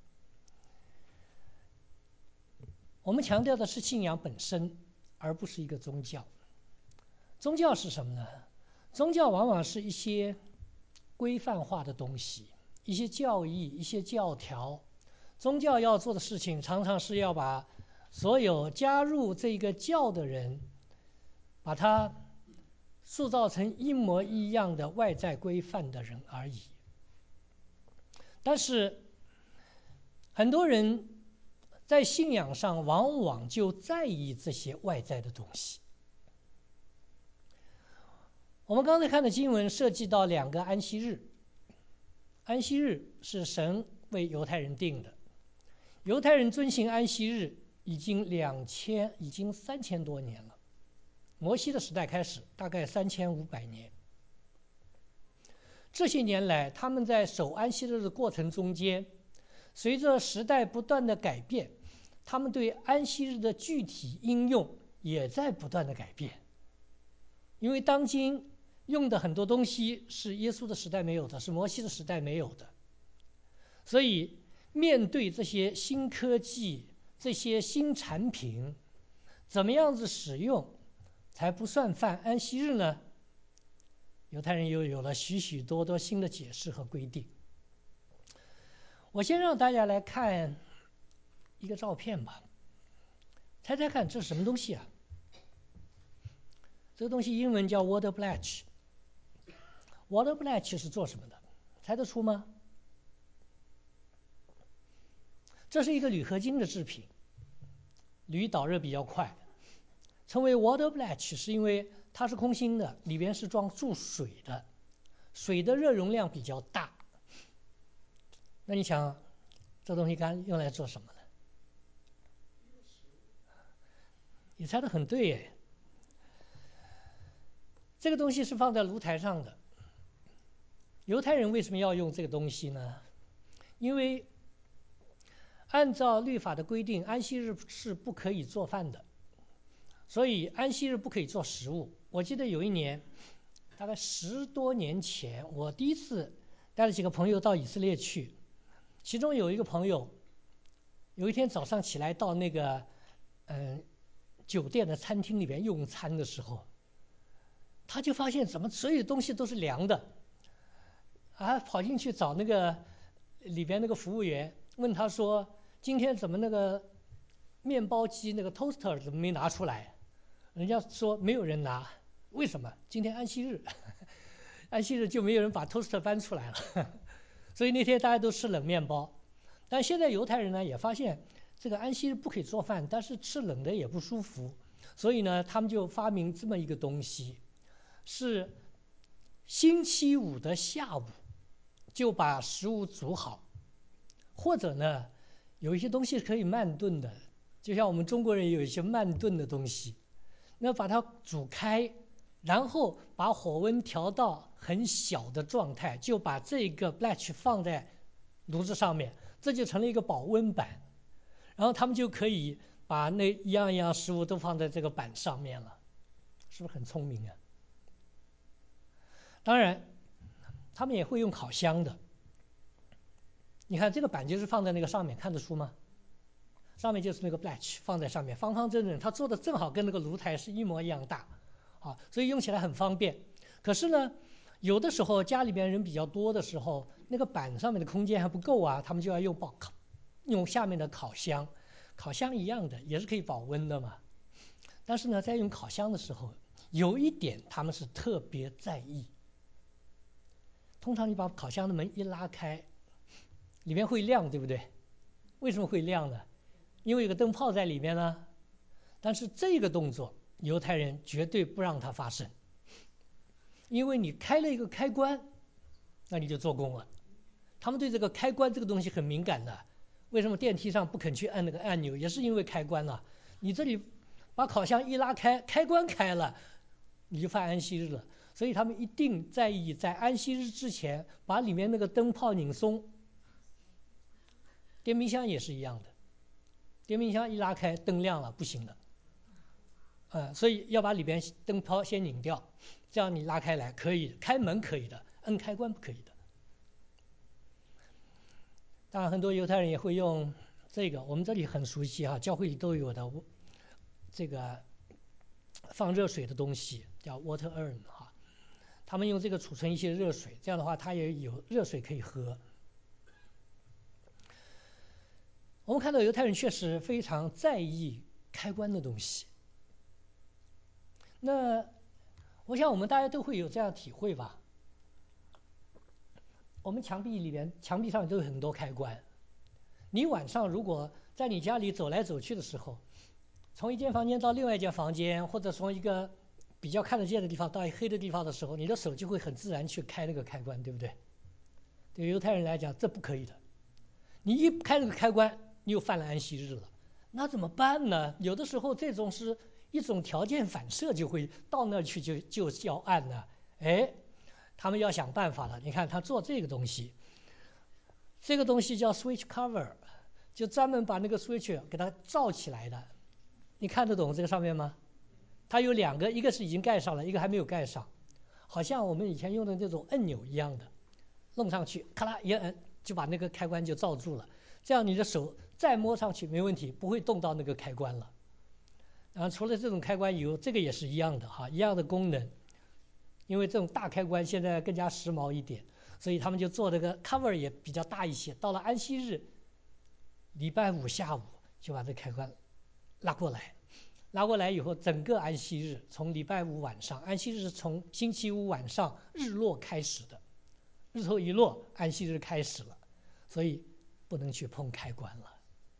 我们强调的是信仰本身，而不是一个宗教。宗教是什么呢？宗教往往是一些规范化的东西，一些教义，一些教条。宗教要做的事情，常常是要把所有加入这个教的人，把他塑造成一模一样的外在规范的人而已。但是很多人在信仰上往往就在意这些外在的东西。我们刚才看的经文涉及到两个安息日。安息日是神为犹太人定的，犹太人遵行安息日已经两千，已经三千多年了。摩西的时代开始，大概三千五百年。这些年来，他们在守安息日的过程中间，随着时代不断的改变，他们对安息日的具体应用也在不断的改变。因为当今用的很多东西是耶稣的时代没有的，是摩西的时代没有的，所以面对这些新科技、这些新产品，怎么样子使用才不算犯安息日呢？犹太人又有了许许多多新的解释和规定。我先让大家来看一个照片吧，猜猜看这是什么东西啊？这个东西英文叫 water bletch。water bletch 是做什么的？猜得出吗？这是一个铝合金的制品，铝导热比较快。称为 water bletch 是因为它是空心的，里边是装注水的，水的热容量比较大。那你想，这东西干用来做什么呢？你猜得很对耶。这个东西是放在炉台上的。犹太人为什么要用这个东西呢？因为按照律法的规定，安息日是不可以做饭的，所以安息日不可以做食物。我记得有一年，大概十多年前，我第一次带了几个朋友到以色列去，其中有一个朋友，有一天早上起来到那个嗯、呃、酒店的餐厅里边用餐的时候，他就发现怎么所有东西都是凉的，啊，跑进去找那个里边那个服务员，问他说：“今天怎么那个面包机那个 toaster 怎么没拿出来？”人家说没有人拿，为什么？今天安息日，安息日就没有人把 toaster 搬出来了，所以那天大家都吃冷面包。但现在犹太人呢也发现这个安息日不可以做饭，但是吃冷的也不舒服，所以呢他们就发明这么一个东西，是星期五的下午就把食物煮好，或者呢有一些东西可以慢炖的，就像我们中国人有一些慢炖的东西，那把它煮开，然后把火温调到很小的状态，就把这个 bletch 放在炉子上面，这就成了一个保温板，然后他们就可以把那一样一样食物都放在这个板上面了，是不是很聪明啊？当然他们也会用烤箱的。你看这个板就是放在那个上面，看得出吗？上面就是那个 bletch 放在上面，方方正正，它做的正好跟那个炉台是一模一样大，啊，所以用起来很方便。可是呢，有的时候家里边人比较多的时候，那个板上面的空间还不够啊，他们就要用爆烤，用下面的烤箱。烤箱一样的，也是可以保温的嘛。但是呢，在用烤箱的时候，有一点他们是特别在意。通常你把烤箱的门一拉开，里面会亮，对不对？为什么会亮呢？因为有个灯泡在里面呢。但是这个动作，犹太人绝对不让它发生，因为你开了一个开关，那你就做工了。他们对这个开关这个东西很敏感的。为什么电梯上不肯去按那个按钮，也是因为开关了。你这里把烤箱一拉开，开关开了，你就犯安息日了。所以他们一定在意在安息日之前把里面那个灯泡拧松。电冰箱也是一样的，电冰箱一拉开灯亮了不行了， 呃，所以要把里边灯泡先拧掉，这样你拉开来可以，开门可以的，摁开关不可以的。当然，很多犹太人也会用这个，我们这里很熟悉哈，教会里都有的这个放热水的东西，叫 water urn 哈。他们用这个储存一些热水，这样的话它也有热水可以喝。我们看到犹太人确实非常在意开关的东西。那我想我们大家都会有这样体会吧？我们墙壁里边，墙壁上都有很多开关。你晚上如果在你家里走来走去的时候，从一间房间到另外一间房间，或者从一个比较看得见的地方到黑的地方的时候，你的手就会很自然去开那个开关，对不对？对犹太人来讲，这不可以的。你一开这个开关，你又犯了安息日了，那怎么办呢？有的时候这种是一种条件反射，就会到那儿去就就要按呢。哎，他们要想办法了。你看他做这个东西，这个东西叫 switch cover， 就专门把那个 switch 给它罩起来的。你看得懂这个上面吗？它有两个，一个是已经盖上了，一个还没有盖上，好像我们以前用的这种按钮一样的，弄上去，咔啦一摁，就把那个开关就罩住了。这样你的手再摸上去没问题，不会动到那个开关了。然后除了这种开关以后，这个也是一样的哈，一样的功能。因为这种大开关现在更加时髦一点，所以他们就做这个 cover 也比较大一些。到了安息日，礼拜五下午就把这开关拉过来，拉过来以后，整个安息日从礼拜五晚上，安息日是从星期五晚上日落开始的，日头一落，安息日开始了，所以不能去碰开关了。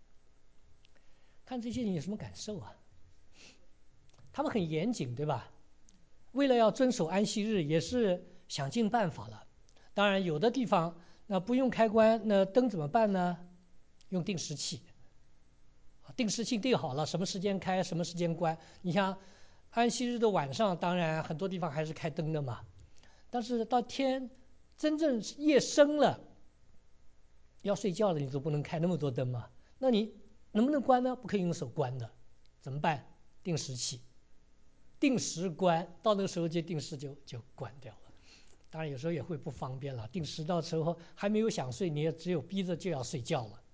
看这些你有什么感受啊？他们很严谨，对吧？为了要遵守安息日，也是想尽办法了。当然，有的地方那不用开关，那灯怎么办呢？用定时器，定时器定好了，什么时间开，什么时间关。你像安息日的晚上，当然很多地方还是开灯的嘛。但是到天真正夜深了，要睡觉了，你都不能开那么多灯嘛。那你能不能关呢？不可以用手关的，怎么办？定时器。定时关，到那个时候就定时就就关掉了。当然有时候也会不方便了，定时到时候还没有想睡，你也只有逼着就要睡觉了。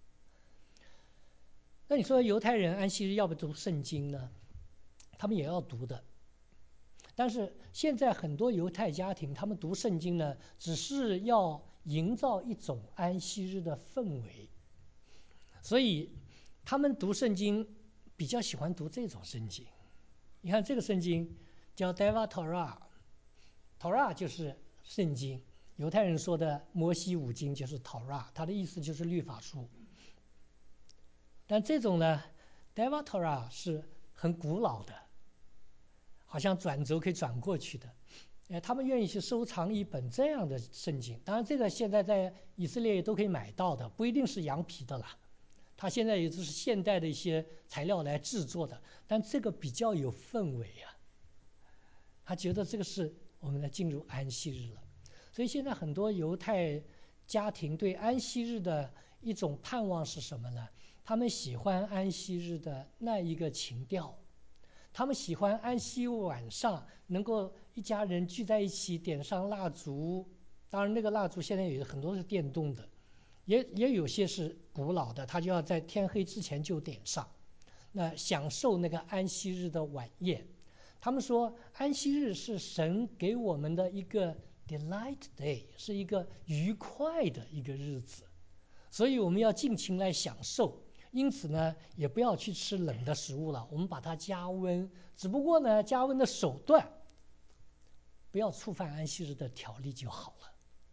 那你说犹太人安息日要不读圣经呢？他们也要读的。但是现在很多犹太家庭，他们读圣经呢，只是要营造一种安息日的氛围，所以他们读圣经比较喜欢读这种圣经。你看这个圣经叫 Deva Torah，Torah 就是圣经，犹太人说的摩西五经就是 Torah， 它的意思就是律法书。但这种呢 Deva Torah 是很古老的，好像转轴可以转过去的。哎，他们愿意去收藏一本这样的圣经。当然这个现在在以色列都可以买到的，不一定是羊皮的啦。它现在也就是现代的一些材料来制作的，但这个比较有氛围啊。他觉得这个是我们来进入安息日了，所以现在很多犹太家庭对安息日的一种盼望是什么呢？他们喜欢安息日的那一个情调，他们喜欢安息晚上能够一家人聚在一起，点上蜡烛。当然，那个蜡烛现在有很多是电动的。也也有些是古老的，他就要在天黑之前就点上，那享受那个安息日的晚宴。他们说安息日是神给我们的一个 delight day， 是一个愉快的一个日子，所以我们要尽情来享受。因此呢，也不要去吃冷的食物了，我们把它加温，只不过呢，加温的手段不要触犯安息日的条例就好了。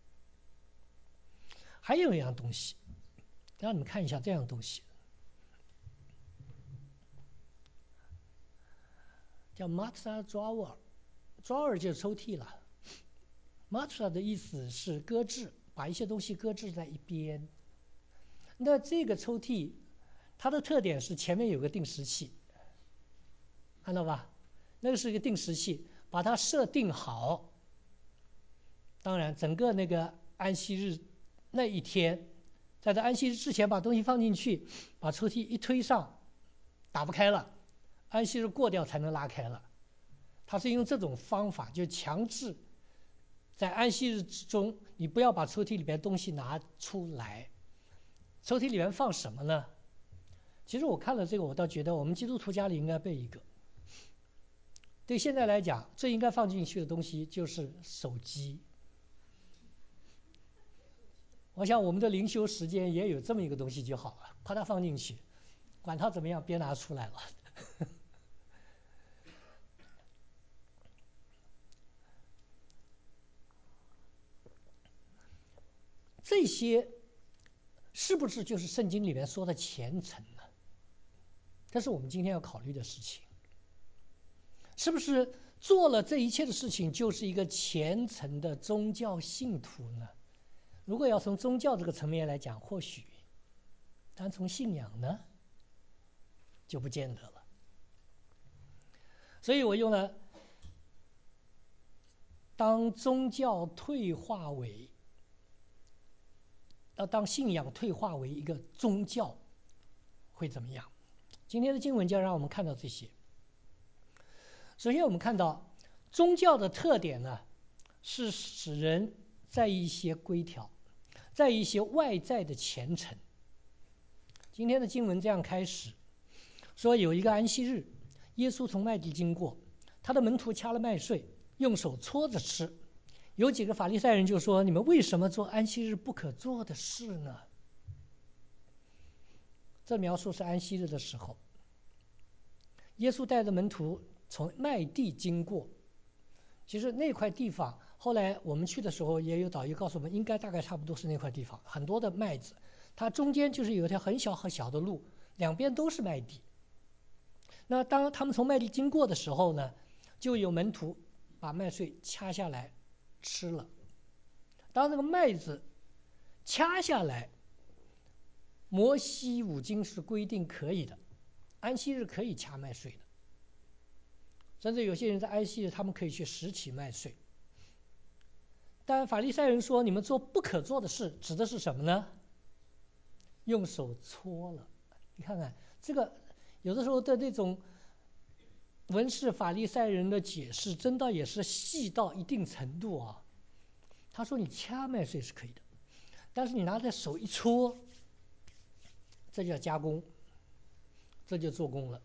还有一样东西，让你们看一下这样东西，叫 matzah drawer，drawer 就是抽屉了。matzah 的意思是搁置，把一些东西搁置在一边。那这个抽屉，它的特点是前面有个定时器，看到吧？那个是一个定时器，把它设定好。当然，整个那个安息日那一天，在这安息日之前把东西放进去，把抽屉一推上，打不开了， 安息日过掉才能拉开了。他是用这种方法，就强制在安息日之中，你不要把抽屉里边东西拿出来。抽屉里面放什么呢？其实我看了这个，我倒觉得我们基督徒家里应该备一个。对现在来讲，最应该放进去的东西就是手机。我想我们的灵修时间也有这么一个东西就好了，把它放进去，管它怎么样，别拿出来了。这些是不是就是圣经里面说的虔诚呢？这是我们今天要考虑的事情。是不是做了这一切的事情就是一个虔诚的宗教信徒呢？如果要从宗教这个层面来讲，或许，但从信仰呢，就不见得了。所以我用了当宗教退化为，要当信仰退化为一个宗教，会怎么样？今天的经文就要让我们看到这些。首先，我们看到宗教的特点呢，是使人在意一些规条，在意一些外在的虔诚。今天的经文这样开始，说有一个安息日，耶稣从麦地经过，他的门徒掐了麦穗，用手搓着吃。有几个法利赛人就说：“你们为什么做安息日不可做的事呢？”这描述是安息日的时候，耶稣带着门徒从麦地经过。其实那块地方，后来我们去的时候，也有导游告诉我们，应该大概差不多是那块地方，很多的麦子，它中间就是有一条很小很小的路，两边都是麦地。那当他们从麦地经过的时候呢，就有门徒把麦穗掐下来吃了。当这个麦子掐下来，摩西五经是规定可以的，安息日可以掐麦穗的。甚至有些人在安息日，他们可以去拾起麦穗。但法利赛人说，你们做不可做的事，指的是什么呢？用手搓了。你看看这个，有的时候的那种文士法利赛人的解释，真的也是细到一定程度啊。他说你掐麦穗是可以的，但是你拿在手一搓，这叫加工，这就做工了。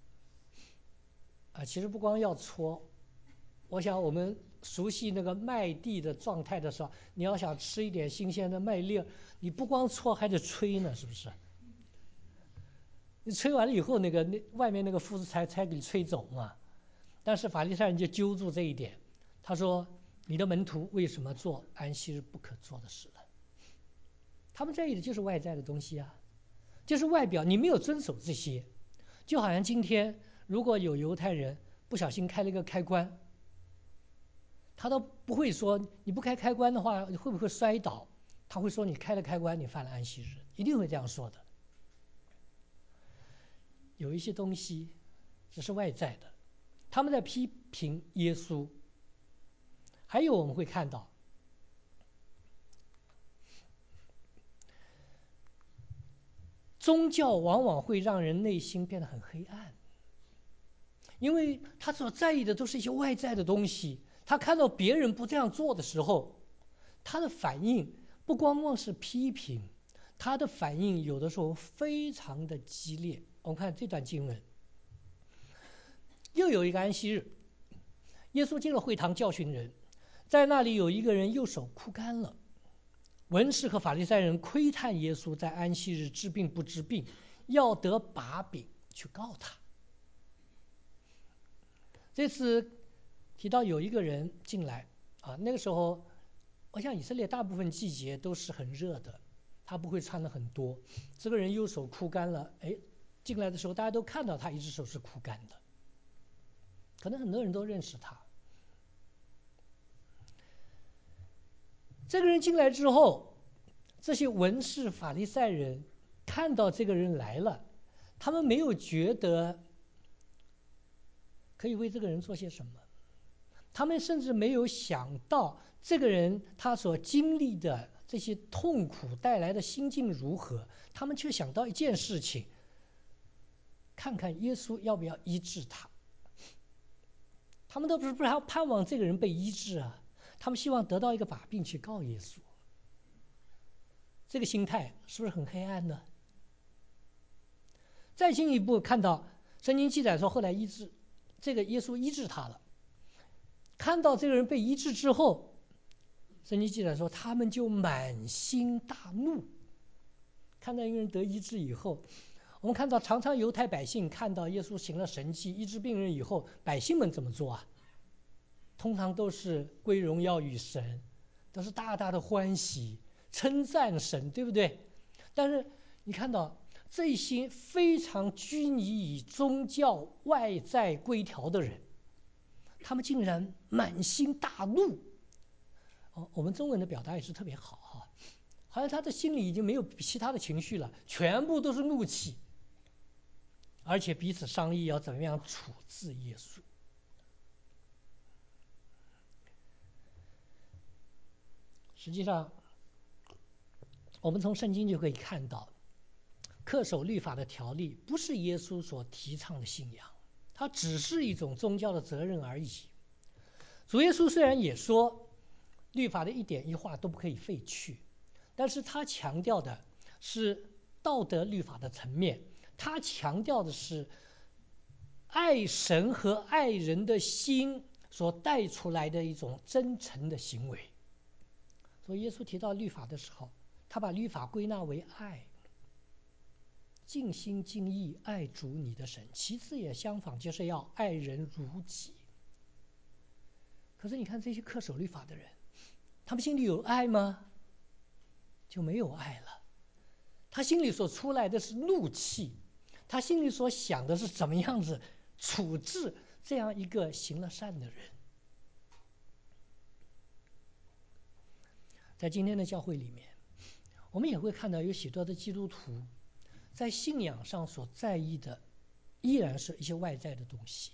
啊，其实不光要搓，我想我们熟悉那个麦地的状态的时候，你要想吃一点新鲜的麦粒，你不光搓还得吹呢，是不是？你吹完了以后，那个那外面那个夫子才才给你吹走嘛。但是法利赛人就揪住这一点，他说：“你的门徒为什么做安息日不可做的事呢？”他们在意的就是外在的东西啊，就是外表，你没有遵守这些，就好像今天如果有犹太人不小心开了一个开关，他都不会说你不开开关的话你会不会摔倒，他会说你开了开关你犯了安息日，一定会这样说的。有一些东西只是外在的，他们在批评耶稣。还有我们会看到，宗教往往会让人内心变得很黑暗，因为他所在意的都是一些外在的东西。他看到别人不这样做的时候，他的反应不光光是批评，他的反应有的时候非常的激烈。我们看这段经文，又有一个安息日，耶稣进了会堂教训人，在那里有一个人右手枯干了。文士和法利赛人窥探耶稣在安息日治病不治病，要得把柄去告他。这次提到有一个人进来啊，那个时候我想以色列大部分季节都是很热的，他不会穿的很多。这个人右手枯干了，哎，进来的时候大家都看到他一只手是枯干的，可能很多人都认识他。这个人进来之后，这些文士法利赛人看到这个人来了，他们没有觉得可以为这个人做些什么，他们甚至没有想到这个人他所经历的这些痛苦带来的心境如何，他们却想到一件事情： 看看耶稣要不要医治他。他们都不是不是盼望这个人被医治啊，他们希望得到一个把柄去告耶稣。这个心态是不是很黑暗呢？再进一步看到圣经记载说，后来医治这个耶稣医治他了。看到这个人被医治之后，圣经记载说他们就满心大怒。看到一个人得医治以后，我们看到常常犹太百姓看到耶稣行了神迹医治病人以后，百姓们怎么做啊？通常都是归荣耀与神，都是大大的欢喜称赞神，对不对？但是你看到这些非常拘泥于宗教外在规条的人，他们竟然满心大怒。哦，我们中文的表达也是特别好哈，好像他的心里已经没有其他的情绪了，全部都是怒气，而且彼此商议要怎么样处置耶稣。实际上，我们从圣经就可以看到，恪守律法的条例不是耶稣所提倡的信仰，它只是一种宗教的责任而已。主耶稣虽然也说律法的一点一画都不可以废去，但是他强调的是道德律法的层面，他强调的是爱神和爱人的心所带出来的一种真诚的行为。所以耶稣提到律法的时候，他把律法归纳为爱，尽心尽意爱主你的神，其次也相仿，就是要爱人如己。可是你看这些恪守律法的人，他们心里有爱吗？就没有爱了。他心里所出来的是怒气，他心里所想的是怎么样子处置这样一个行了善的人。在今天的教会里面，我们也会看到有许多的基督徒在信仰上所在意的依然是一些外在的东西。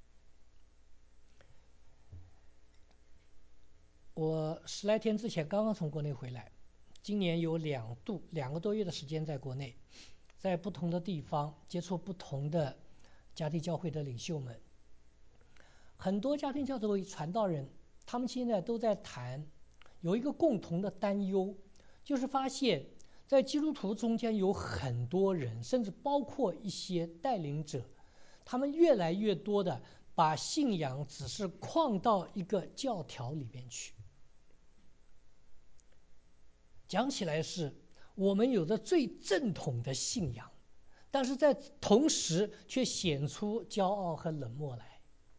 我十来天之前刚刚从国内回来，今年有两度两个多月的时间在国内，在不同的地方接触不同的家庭教会的领袖们。很多家庭教会传道人，他们现在都在谈有一个共同的担忧，就是发现在基督徒中间有很多人，甚至包括一些带领者，他们越来越多的把信仰只是框到一个教条里面去。讲起来是我们有着最正统的信仰，但是在同时却显出骄傲和冷漠来。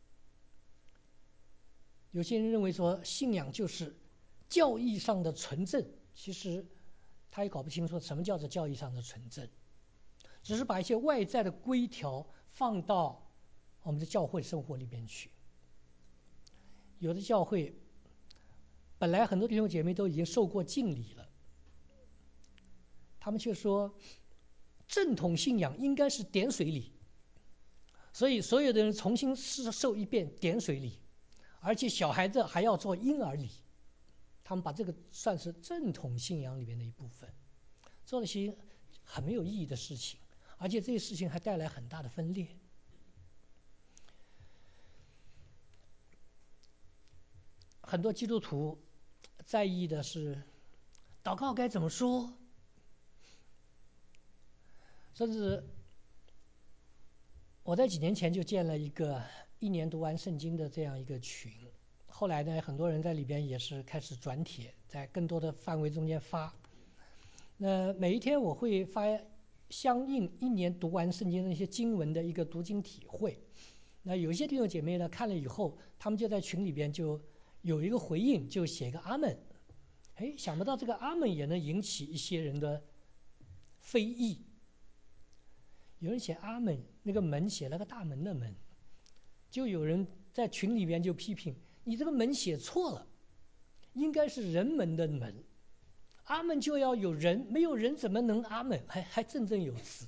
有些人认为说信仰就是教义上的纯正，其实他也搞不清楚什么叫做教义上的纯正，只是把一些外在的规条放到我们的教会生活里面去。有的教会本来很多弟兄姐妹都已经受过敬礼了，他们却说正统信仰应该是点水礼，所以所有的人重新受一遍点水礼，而且小孩子还要做婴儿礼，他们把这个算是正统信仰里面的一部分，做了些很没有意义的事情，而且这些事情还带来很大的分裂。很多基督徒在意的是祷告该怎么说，甚至我在几年前就建了一个一年读完圣经的这样一个群，后来呢，很多人在里边也是开始转帖，在更多的范围中间发。那每一天我会发相应一年读完圣经的那些经文的一个读经体会。那有一些弟兄姐妹呢看了以后，他们就在群里边就有一个回应，就写个阿门。哎，想不到这个阿门也能引起一些人的非议。有人写阿门，那个门写了个大门的门，就有人在群里边就批评你这个门写错了，应该是人门的门，阿门就要有人，没有人怎么能阿门？还还振振有词。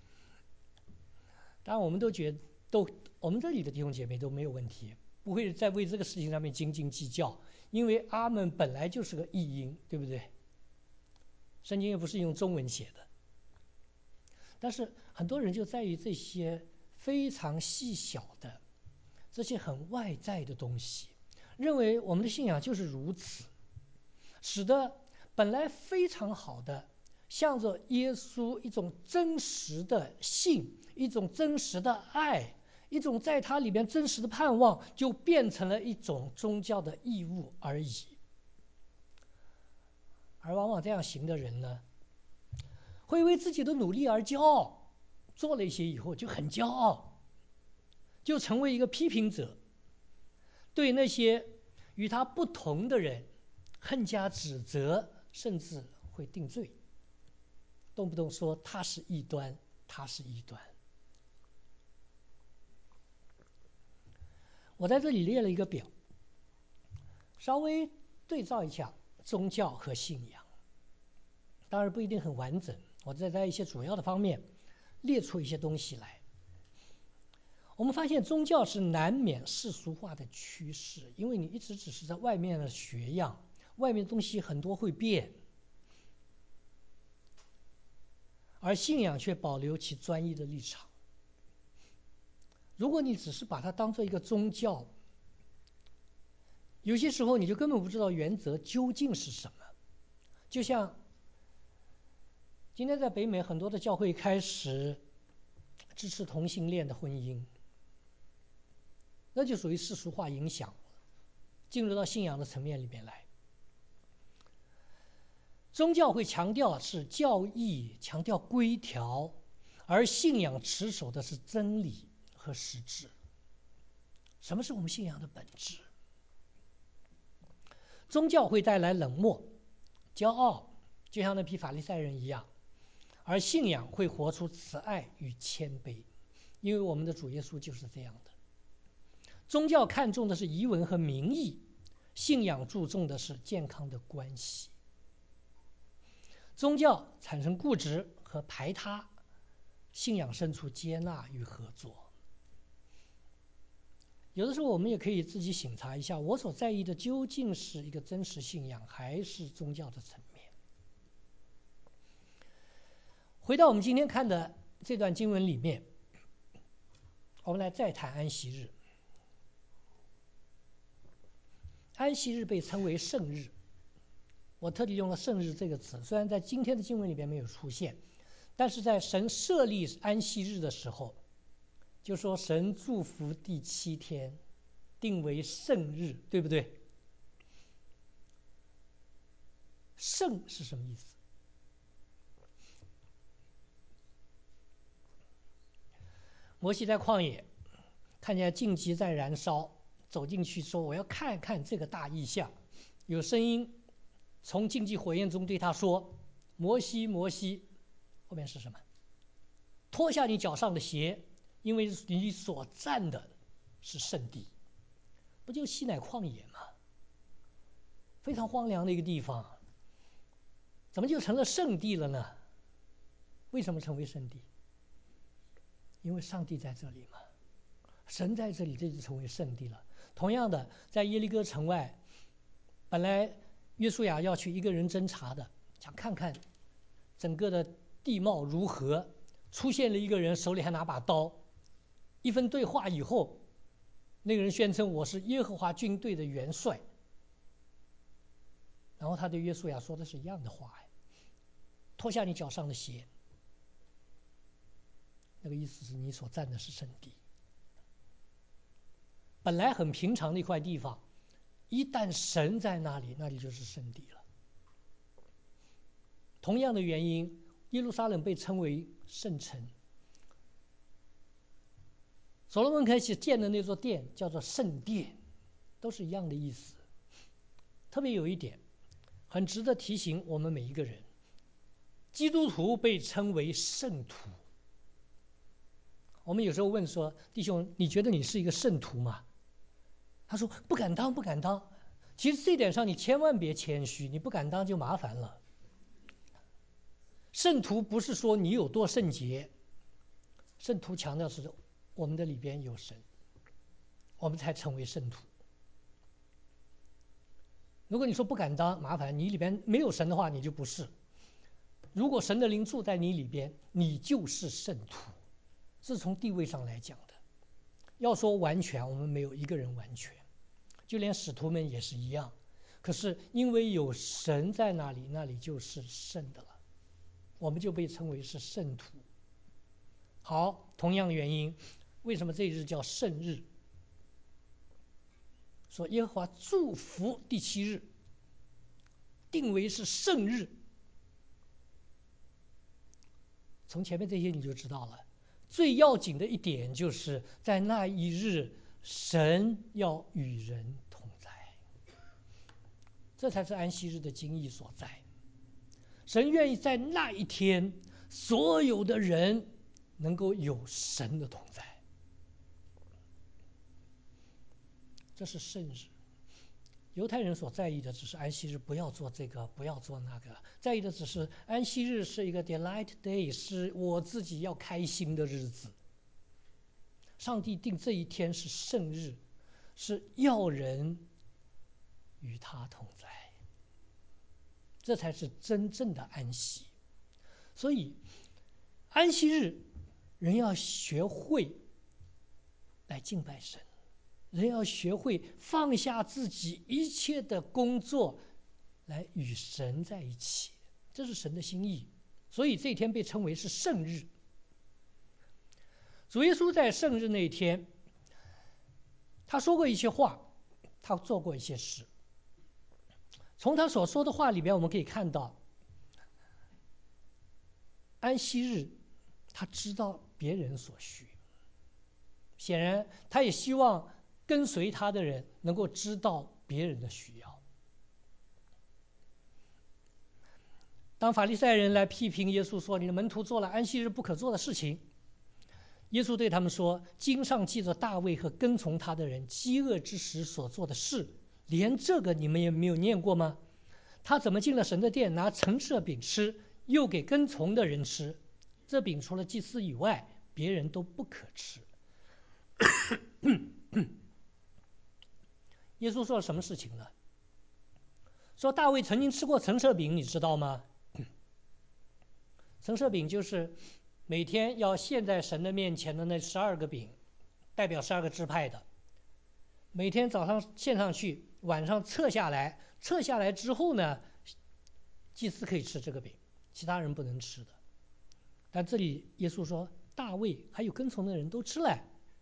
当然我们都觉得都我们这里的弟兄姐妹都没有问题，不会再为这个事情上面斤斤计较，因为阿门本来就是个译音，对不对？圣经又不是用中文写的。 但是很多人就在于这些非常细小的、这些很外在的东西，认为我们的信仰就是如此，使得本来非常好的、向着耶稣一种真实的信、一种真实的爱、一种在它里边真实的盼望，就变成了一种宗教的义务而已。而往往这样行的人呢，会为自己的努力而骄傲，做了一些以后就很骄傲，就成为一个批评者，对那些与他不同的人更加指责，甚至会定罪，动不动说他是异端，他是异端。我在这里列了一个表，稍微对照一下宗教和信仰，当然不一定很完整，我再在一些主要的方面列出一些东西来。我们发现宗教是难免世俗化的趋势，因为你一直只是在外面的学样，外面的东西很多会变，而信仰却保留其专一的立场。如果你只是把它当做一个宗教，有些时候你就根本不知道原则究竟是什么。就像今天在北美很多的教会开始支持同性恋的婚姻，那就属于世俗化影响，进入到信仰的层面里面来。宗教会强调是教义，强调规条，而信仰持守的是真理和实质。什么是我们信仰的本质？宗教会带来冷漠、骄傲，就像那批法利赛人一样，而信仰会活出慈爱与谦卑，因为我们的主耶稣就是这样的。宗教看重的是仪文和名义，信仰注重的是健康的关系。宗教产生固执和排他，信仰生出接纳与合作。有的时候我们也可以自己省察一下，我所在意的究竟是一个真实信仰，还是宗教的层面。回到我们今天看的这段经文里面，我们来再谈安息日。安息日被称为圣日，我特地用了圣日这个词，虽然在今天的经文里边没有出现，但是在神设立安息日的时候，就说神祝福第七天，定为圣日，对不对？圣是什么意思？摩西在旷野看见荆棘在燃烧，走进去说：“我要看看这个大异象。”有声音从荆棘火焰中对他说：“摩西，摩西。”后面是什么？脱下你脚上的鞋，因为你所站的是圣地。不就西乃旷野吗？非常荒凉的一个地方，怎么就成了圣地了呢？为什么成为圣地？因为上帝在这里嘛，神在这里，这就成为圣地了。同样的，在耶利哥城外，本来约书亚要去一个人侦查的，想看看整个的地貌如何，出现了一个人，手里还拿把刀。一番对话以后，那个人宣称我是耶和华军队的元帅，然后他对约书亚说的是一样的话，脱下你脚上的鞋，那个意思是你所站的是圣地。本来很平常的一块地方，一旦神在那里，那里就是圣地了。同样的原因，耶路撒冷被称为圣城。所罗门开始建的那座殿叫做圣殿，都是一样的意思。特别有一点很值得提醒我们每一个人，基督徒被称为圣徒。我们有时候问说：“弟兄，你觉得你是一个圣徒吗？”他说：“不敢当，不敢当。”其实这点上你千万别谦虚，你不敢当就麻烦了。圣徒不是说你有多圣洁，圣徒强调是我们的里边有神，我们才成为圣徒。如果你说不敢当，麻烦你里边没有神的话，你就不是。 如果神的灵住在你里边，你就是圣徒，这是从地位上来讲的。要说完全，我们没有一个人完全，就连使徒们也是一样。可是因为有神在那里，那里就是圣的了，我们就被称为是圣徒。好，同样原因，为什么这一日叫圣日？说耶和华祝福第七日，定为是圣日。从前面这些你就知道了，最要紧的一点就是在那一日，神要与人同在，这才是安息日的精义所在。神愿意在那一天，所有的人能够有神的同在，这是圣日。犹太人所在意的只是安息日，不要做这个，不要做那个，在意的只是安息日是一个 delight day， 是我自己要开心的日子。上帝定这一天是圣日，是要人与他同在，这才是真正的安息。所以安息日人要学会来敬拜神，人要学会放下自己一切的工作，来与神在一起，这是神的心意。所以这一天被称为是圣日。主耶稣在圣日那一天，他说过一些话，他做过一些事。从他所说的话里面，我们可以看到，安息日他知道别人所需，显然他也希望跟随他的人能够知道别人的需要。当法利赛人来批评耶稣说，你的门徒做了安息日不可做的事情，耶稣对他们说，经上记着大卫和跟从他的人饥饿之时所做的事，连这个你们也没有念过吗？他怎么进了神的殿，拿陈设饼吃，又给跟从的人吃，这饼除了祭司以外，别人都不可吃。耶稣说了什么事情呢？说大卫曾经吃过陈设饼，你知道吗？陈设饼就是每天要献在神的面前的那十二个饼，代表十二个支派的。每天早上献上去，晚上撤下来，撤下来之后呢，祭司可以吃这个饼，其他人不能吃的。但这里耶稣说，大卫还有跟从的人都吃了。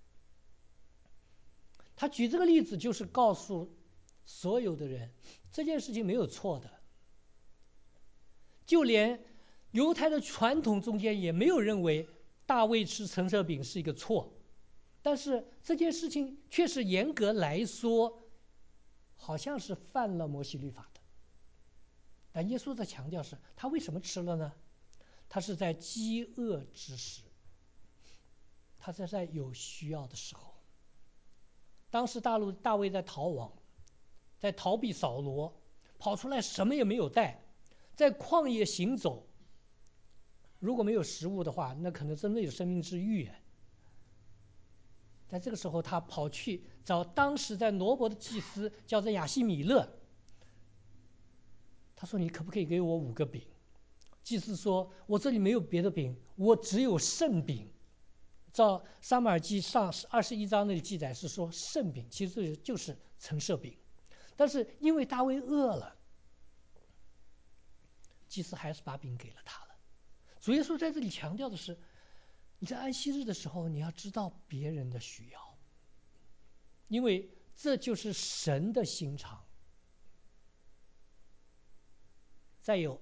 他举这个例子就是告诉所有的人，这件事情没有错的。就连犹太的传统中间也没有认为大卫吃陈设饼是一个错，但是这件事情确实严格来说，好像是犯了摩西律法的。但耶稣的强调是，他为什么吃了呢？他是在饥饿之时，他是在有需要的时候。当时大陆大卫在逃亡，在逃避扫罗，跑出来什么也没有带，在旷野行走。如果没有食物的话，那可能真的有生命之欲。在这个时候，他跑去找当时在挪伯的祭司，叫做亚西米勒。他说：“你可不可以给我五个饼？”祭司说：“我这里没有别的饼，我只有圣饼。”照撒母耳记上二十一章那里记载是说圣饼，其实就是陈设饼。但是因为大卫饿了，祭司还是把饼给了他了。主耶稣在这里强调的是，你在安息日的时候，你要知道别人的需要，因为这就是神的心肠。再有，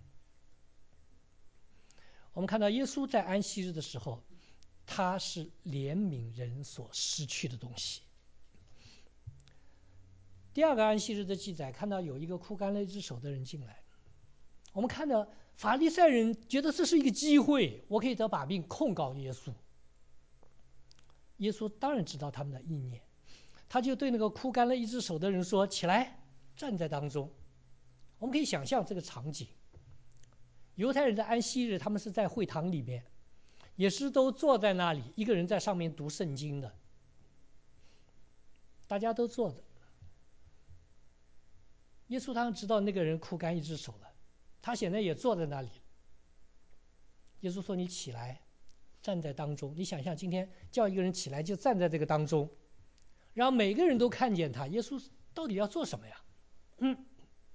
我们看到耶稣在安息日的时候，他是怜悯人所失去的东西。第二个安息日的记载，看到有一个枯干了一只手的人进来，我们看到法利赛人觉得这是一个机会，我可以得把柄控告耶稣。耶稣当然知道他们的意念，他就对那个枯干了一只手的人说：“起来，站在当中。”我们可以想象这个场景，犹太人的安息日，他们是在会堂里面，也是都坐在那里，一个人在上面读圣经的，大家都坐着。耶稣当然知道那个人枯干一只手了，他现在也坐在那里。 耶稣说：“你起来，站在当中。”你想象今天叫一个人起来就站在这个当中，然后每个人都看见他，耶稣到底要做什么呀？嗯，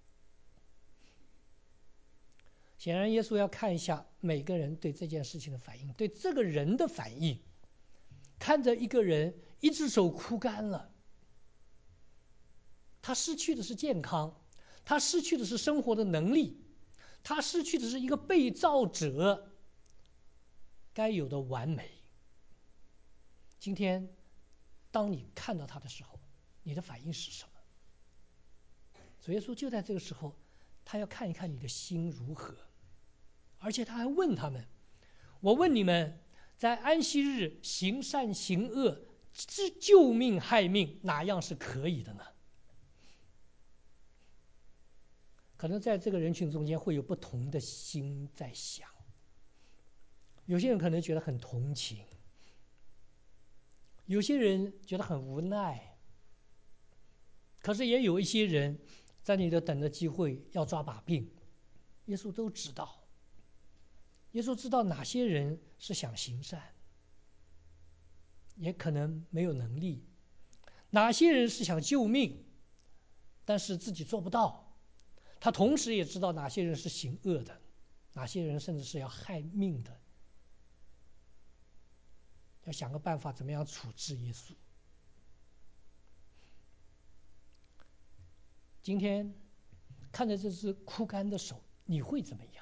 显然耶稣要看一下每个人对这件事情的反应，对这个人的反应。看着一个人一只手枯干了，他失去的是健康，他失去的是生活的能力，他失去的是一个被造者该有的完美。今天当你看到他的时候，你的反应是什么？主耶稣就在这个时候，他要看一看你的心如何，而且他还问他们：我问你们，在安息日行善行恶，救命害命，哪样是可以的呢？可能在这个人群中间会有不同的心在想，有些人可能觉得很同情，有些人觉得很无奈，可是也有一些人在那里等着机会要抓把柄。耶稣都知道，耶稣知道哪些人是想行善，也可能没有能力；哪些人是想救命，但是自己做不到。他同时也知道哪些人是行恶的，哪些人甚至是要害命的，要想个办法怎么样处置耶稣。今天看着这只枯干的手，你会怎么样？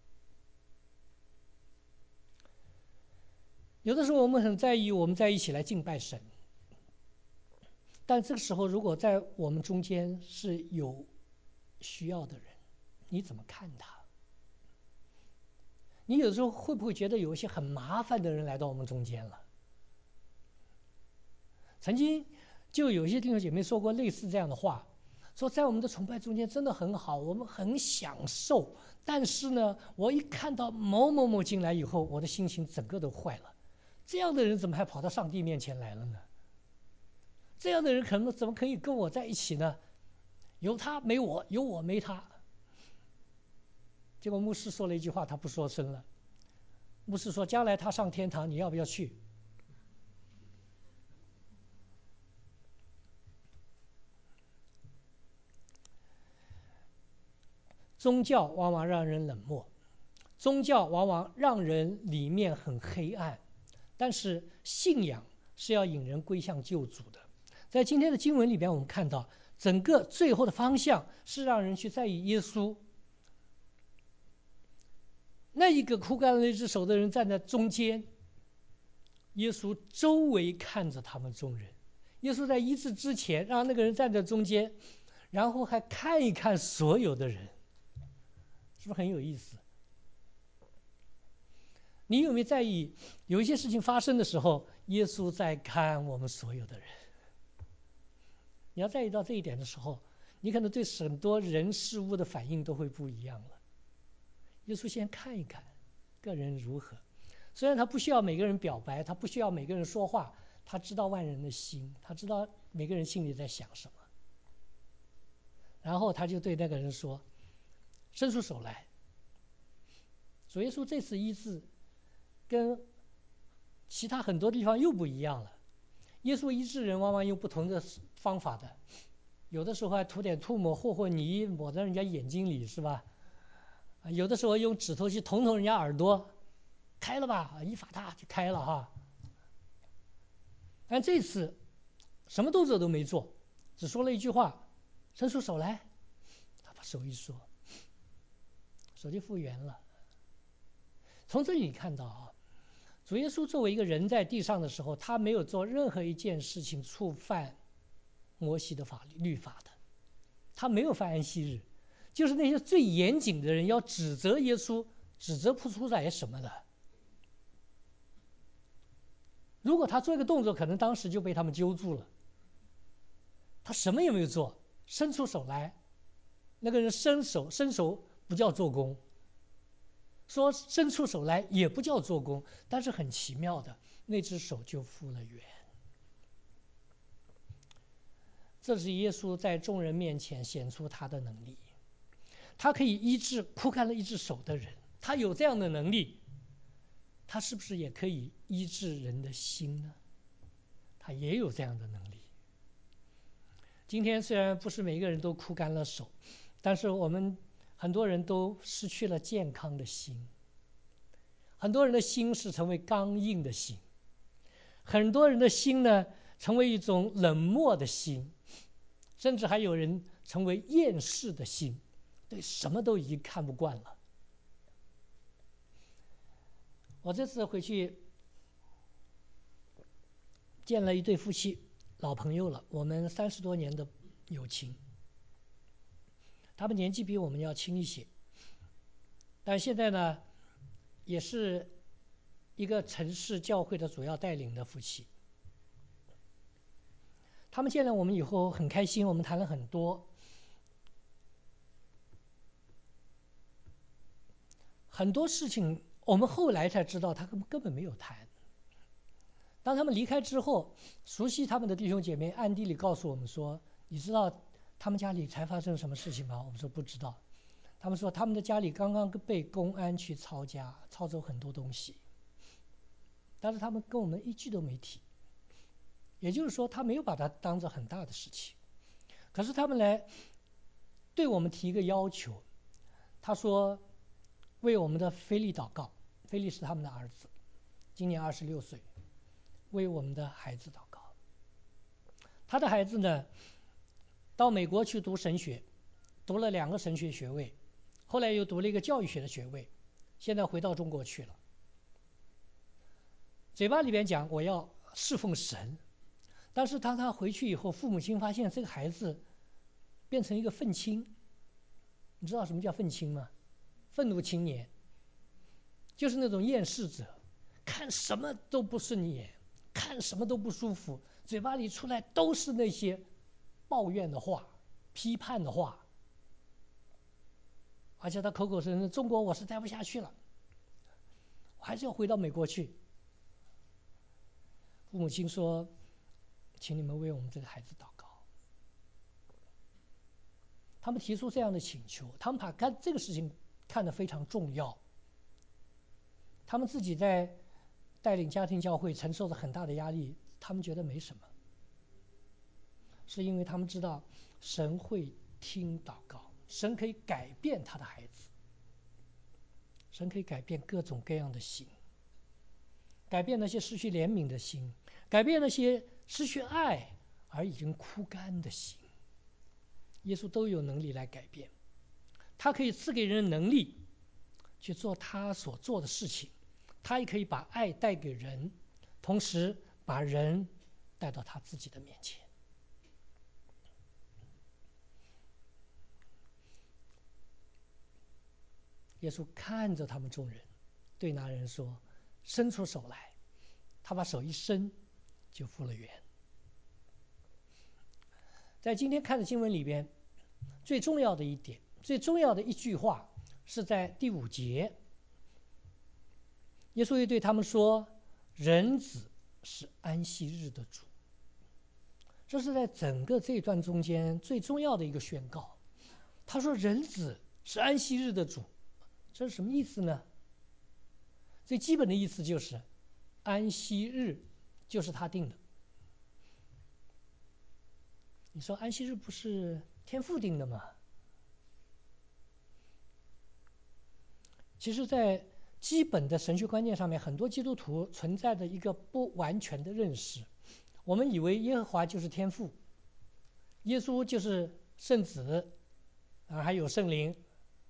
有的时候我们很在意我们在一起来敬拜神，但这个时候如果在我们中间是有需要的人，你怎么看他？你有时候会不会觉得有一些很麻烦的人来到我们中间了？曾经就有一些弟兄姐妹说过类似这样的话，说在我们的崇拜中间真的很好，我们很享受，但是呢，我一看到某某某进来以后，我的心情整个都坏了。这样的人怎么还跑到上帝面前来了呢？这样的人可能怎么可以跟我在一起呢？有他没我，有我没他。结果牧师说了一句话，他不说声了。牧师说：“将来他上天堂，你要不要去？”宗教往往让人冷漠，宗教往往让人里面很黑暗，但是信仰是要引人归向救主的。在今天的经文里边，我们看到整个最后的方向是让人去在意耶稣。那一个枯干了一只手的人站在中间，耶稣周围看着他们众人。耶稣在医治之前让那个人站在中间，然后还看一看所有的人，是不是很有意思？你有没有在意有一些事情发生的时候，耶稣在看我们所有的人？你要在意到这一点的时候，你可能对很多人事物的反应都会不一样了。耶稣先看一看个人如何，虽然他不需要每个人表白，他不需要每个人说话，他知道万人的心，他知道每个人心里在想什么。然后他就对那个人说：“伸出手来。”主耶稣这次医治跟其他很多地方又不一样了。耶稣医治人往往用不同的方法的，有的时候还涂点吐沫和和泥抹在人家眼睛里，是吧？有的时候用指头去捅捅人家耳朵，开了吧，一法大就开了哈。但这次什么动作都没做，只说了一句话：“伸出手来。”他把手一缩，手就复原了。从这里看到啊，主耶稣作为一个人在地上的时候，他没有做任何一件事情触犯摩西的法律律法的，他没有犯安息日。就是那些最严谨的人要指责耶稣，指责不出来什么的。如果他做一个动作，可能当时就被他们揪住了。他什么也没有做，伸出手来，那个人伸手伸手不叫做工，说伸出手来也不叫做工，但是很奇妙的，那只手就复了原。这是耶稣在众人面前显出他的能力。他可以医治枯干了一只手的人，他有这样的能力。 他是不是也可以医治人的心呢？他也有这样的能力。今天虽然不是每一个人都枯干了手，但是我们很多人都失去了健康的心，很多人的心是成为刚硬的心，很多人的心呢成为一种冷漠的心，甚至还有人成为厌世的心，对什么都已经看不惯了。我这次回去见了一对夫妻，老朋友了，我们三十多年的友情。他们年纪比我们要轻一些，但现在呢，也是一个城市教会的主要带领的夫妻。他们见了我们以后很开心，我们谈了很多，很多事情我们后来才知道他根根本没有谈。当他们离开之后，熟悉他们的弟兄姐妹暗地里告诉我们说：“你知道他们家里才发生什么事情吗？”我们说不知道。他们说他们的家里刚刚被公安去抄家，抄走很多东西，但是他们跟我们一句都没提。也就是说，他没有把它当作很大的事情。可是他们来对我们提一个要求，他说为我们的菲利祷告，菲利是他们的儿子，今年二十六岁，为我们的孩子祷告。他的孩子呢，到美国去读神学，读了两个神学学位，后来又读了一个教育学的学位，现在回到中国去了。嘴巴里边讲我要侍奉神，但是当他回去以后，父母亲发现这个孩子变成一个愤青。你知道什么叫愤青吗？愤怒青年，就是那种厌世者，看什么都不顺眼，看什么都不舒服，嘴巴里出来都是那些抱怨的话、批判的话，而且他口口声声中国我是待不下去了，我还是要回到美国去。父母亲说，请你们为我们这个孩子祷告。他们提出这样的请求，他们把看这个事情看得非常重要。他们自己在带领家庭教会承受着很大的压力，他们觉得没什么，是因为他们知道神会听祷告，神可以改变他的孩子，神可以改变各种各样的心，改变那些失去怜悯的心，改变那些失去爱而已经枯干的心。耶稣都有能力来改变，他可以赐给人能力去做他所做的事情，他也可以把爱带给人，同时把人带到他自己的面前。耶稣看着他们众人，对那人说：“伸出手来。”他把手一伸，就复了原。在今天看的经文里边，最重要的一点，最重要的一句话是在第五节。耶稣又对他们说：“人子是安息日的主。”这是在整个这一段中间最重要的一个宣告。他说：“人子是安息日的主。”这是什么意思呢？最基本的意思就是，安息日就是他定的。你说安息日不是天父定的吗？其实在基本的神学观念上面，很多基督徒存在着一个不完全的认识。我们以为耶和华就是天父，耶稣就是圣子，啊，还有圣灵。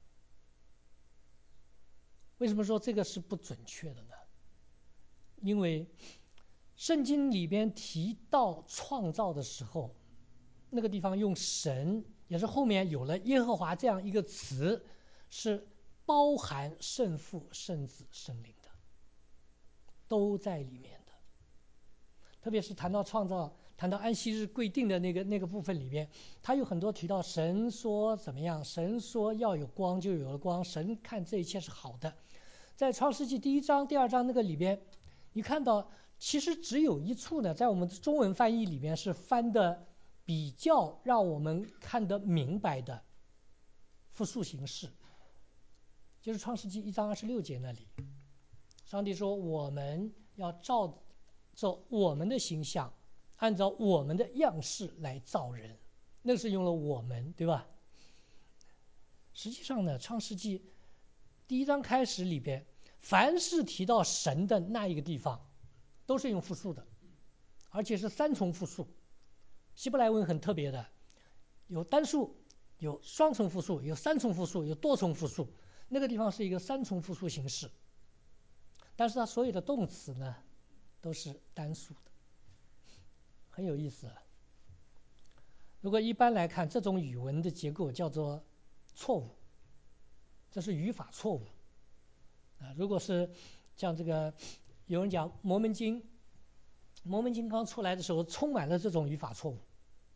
为什么说这个是不准确的呢？因为圣经里边提到创造的时候，那个地方用神，也是后面有了耶和华这样一个词，是包含圣父、圣子、圣灵的，都在里面的。特别是谈到创造，谈到安息日规定的那个那个部分里面，他有很多提到神说怎么样，神说要有光就有了光，神看这一切是好的。在创世纪第一章、第二章那个里边，你看到其实只有一处呢，在我们的中文翻译里面是翻的比较让我们看得明白的复数形式，就是创世纪一章二十六节那里。 上帝说我们要照着我们的形象，按照我们的样式来造人，那是用了我们，对吧？实际上呢，创世纪第一章开始里边，凡是提到神的那一个地方，都是用复数的，而且是三重复数。希伯来文很特别的，有单数，有双重复数，有三重复数，有多重复数。那个地方是一个三重复数形式，但是它所有的动词呢，都是单数的，很有意思。如果一般来看，这种语文的结构叫做错误，这是语法错误啊。如果是像这个有人讲摩门经，摩门经刚出来的时候充满了这种语法错误，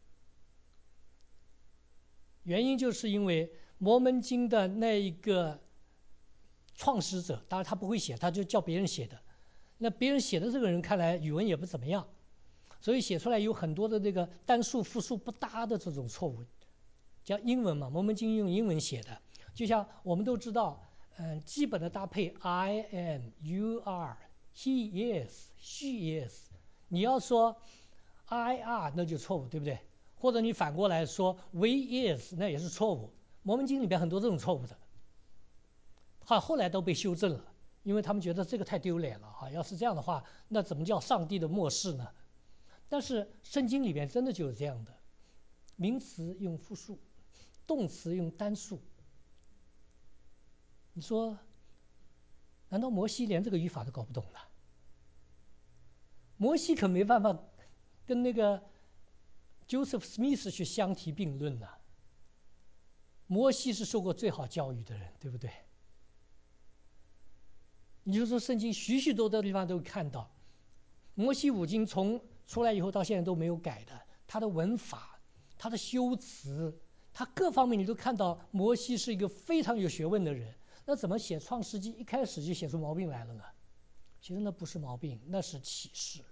原因就是因为摩门经的那一个创始者，当然他不会写，他就叫别人写的，那别人写的这个人看来语文也不怎么样，所以写出来有很多的这个单数复数不搭的这种错误。叫英文嘛，摩门经用英文写的，就像我们都知道，嗯，基本的搭配 I am, you are, he is, she is。你要说 I are 那就错误，对不对？或者你反过来说 we is 那也是错误。摩门经里边很多这种错误的，哈，后来都被修正了，因为他们觉得这个太丢脸了哈。要是这样的话，那怎么叫上帝的漠视呢？但是圣经里边真的就是这样的，名词用复数，动词用单数。你说，难道摩西连这个语法都搞不懂呢？摩西可没办法跟那个 Joseph Smith 去相提并论呢。摩西是受过最好教育的人，对不对？你就说圣经许许多多地方都看到，摩西五经从出来以后到现在都没有改的，他的文法、他的修辞、他各方面你都看到摩西是一个非常有学问的人。那怎么写创世纪一开始就写出毛病来了呢？其实那不是毛病，那是启示。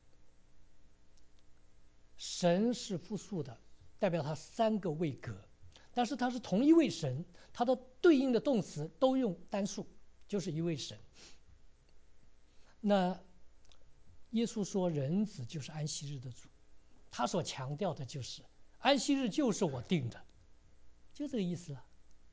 神是复数的，代表他三个位格，但是他是同一位神，他的对应的动词都用单数，就是一位神。那耶稣说人子就是安息日的主，他所强调的就是安息日就是我定的，就这个意思了。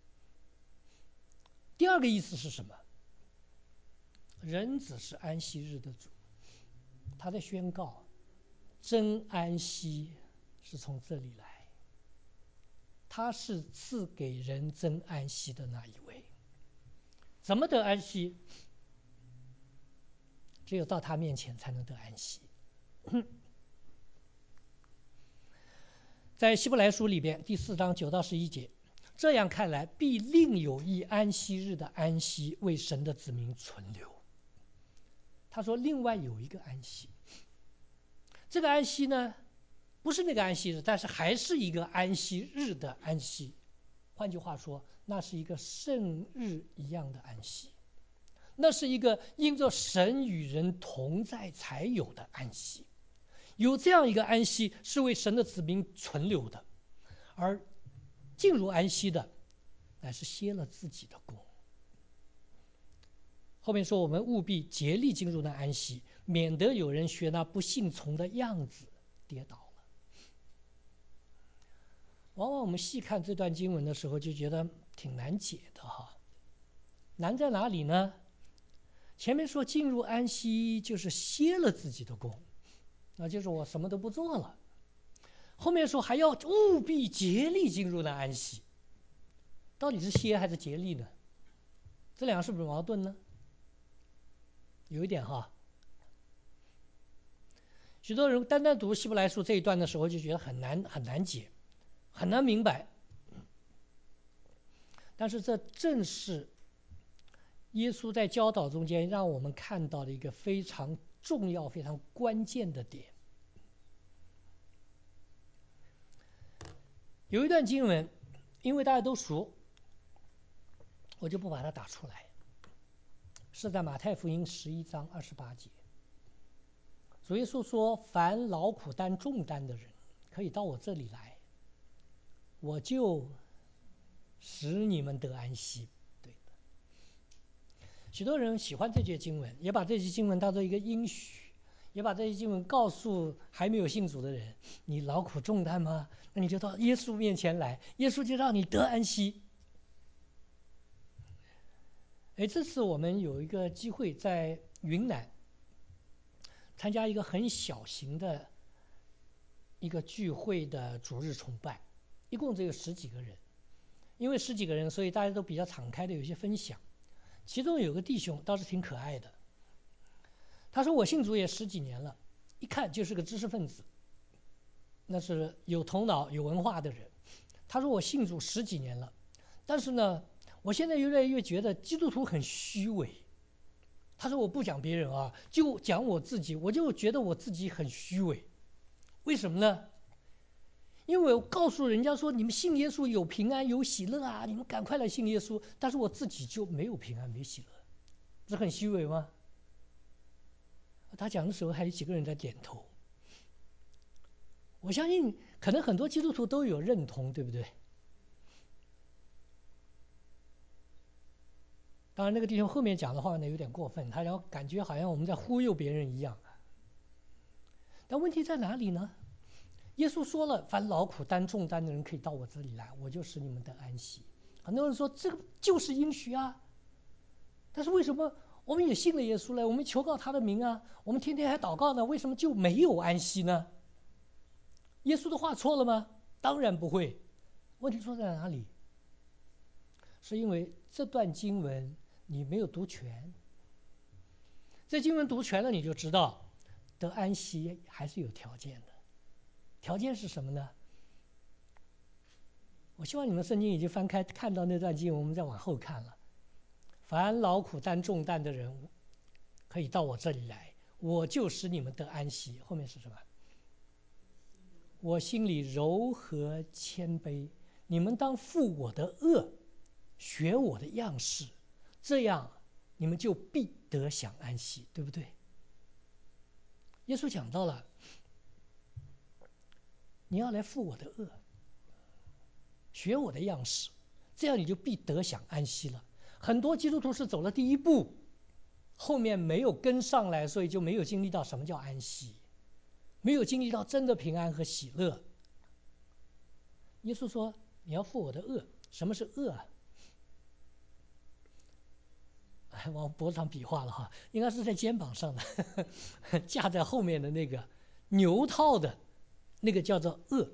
第二个意思是什么？人子是安息日的主，他在宣告真安息是从这里来，他是赐给人真安息的那一位。怎么得安息？只有到他面前才能得安息。在希伯来书里边第四章九到十一节，这样看来，必另有一安息日的安息为神的子民存留。他说，另外有一个安息，这个安息呢，不是那个安息日，但是还是一个安息日的安息。换句话说，那是一个圣日一样的安息，那是一个因着神与人同在才有的安息。有这样一个安息是为神的子民存留的，而进入安息的乃是歇了自己的功。后面说我们务必竭力进入那安息，免得有人学那不信从的样子跌倒了。往往我们细看这段经文的时候就觉得挺难解的哈。难在哪里呢？前面说进入安息就是歇了自己的功，那就是我什么都不做了。后面说还要务必竭力进入那安息，到底是歇还是竭力呢？这两个是不是矛盾呢？有一点哈。许多人单单读希伯来书这一段的时候就觉得很难很难解，很难明白。但是这正是耶稣在教导中间让我们看到的一个非常重要、非常关键的点。有一段经文，因为大家都熟，我就不把它打出来，是在马太福音十一章二十八节。主耶稣说：“凡劳苦担重担的人，可以到我这里来，我就使你们得安息。”对的， 许多人喜欢这节经文，也把这节经文当做一个应许，也把这些经文告诉还没有信主的人：你劳苦重担吗？那你就到耶稣面前来，耶稣就让你得安息。哎，这次我们有一个机会在云南参加一个很小型的一个聚会的主日崇拜，一共只有十几个人。因为十几个人，所以大家都比较敞开的有一些分享。其中有个弟兄倒是挺可爱的，他说我信主也十几年了，一看就是个知识分子，那是有头脑有文化的人。他说我信主十几年了，但是呢我现在越来越觉得基督徒很虚伪。他说我不讲别人啊，就讲我自己，我就觉得我自己很虚伪。为什么呢？因为我告诉人家说你们信耶稣有平安有喜乐啊，你们赶快来信耶稣，但是我自己就没有平安没喜乐，这很虚伪吗？他讲的时候还有几个人在点头。我相信可能很多基督徒都有认同，对不对？当然那个弟兄后面讲的话呢有点过分，他然后感觉好像我们在忽悠别人一样。但问题在哪里呢？耶稣说了，凡劳苦担重担的人可以到我这里来，我就使你们得安息。很多人说这个就是应许啊，但是为什么我们也信了耶稣了，我们求告他的名啊，我们天天还祷告呢，为什么就没有安息呢？耶稣的话错了吗？当然不会。问题出在哪里？是因为这段经文你没有读全。这经文读全了，你就知道得安息还是有条件的。条件是什么呢？我希望你们圣经已经翻开看到那段经文，我们再往后看了。凡劳苦担重担的人可以到我这里来，我就使你们得安息。后面是什么？我心里柔和谦卑，你们当负我的恶，学我的样式，这样你们就必得享安息，对不对？耶稣讲到了，你要来负我的恶，学我的样式，这样你就必得享安息了。很多基督徒是走了第一步，后面没有跟上来，所以就没有经历到什么叫安息，没有经历到真的平安和喜乐。耶稣说你要负我的恶。什么是恶啊？往脖子上比划了哈，应该是在肩膀上的，架在后面的那个牛套的那个叫做恶。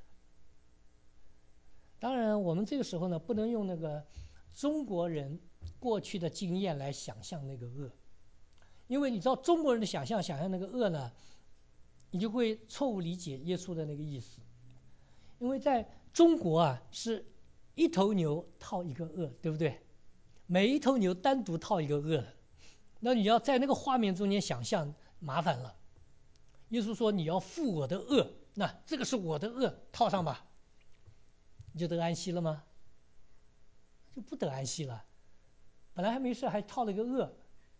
当然我们这个时候呢不能用那个中国人过去的经验来想象那个恶，因为你知道中国人的想象想象那个恶呢，你就会错误理解耶稣的那个意思。因为在中国啊是一头牛套一个恶，对不对？每一头牛单独套一个恶，那你要在那个画面中间想象麻烦了。耶稣说你要负我的恶，那这个是我的恶，套上吧，你就得安息了吗？就不得安息了，本来还没事还套了一个恶。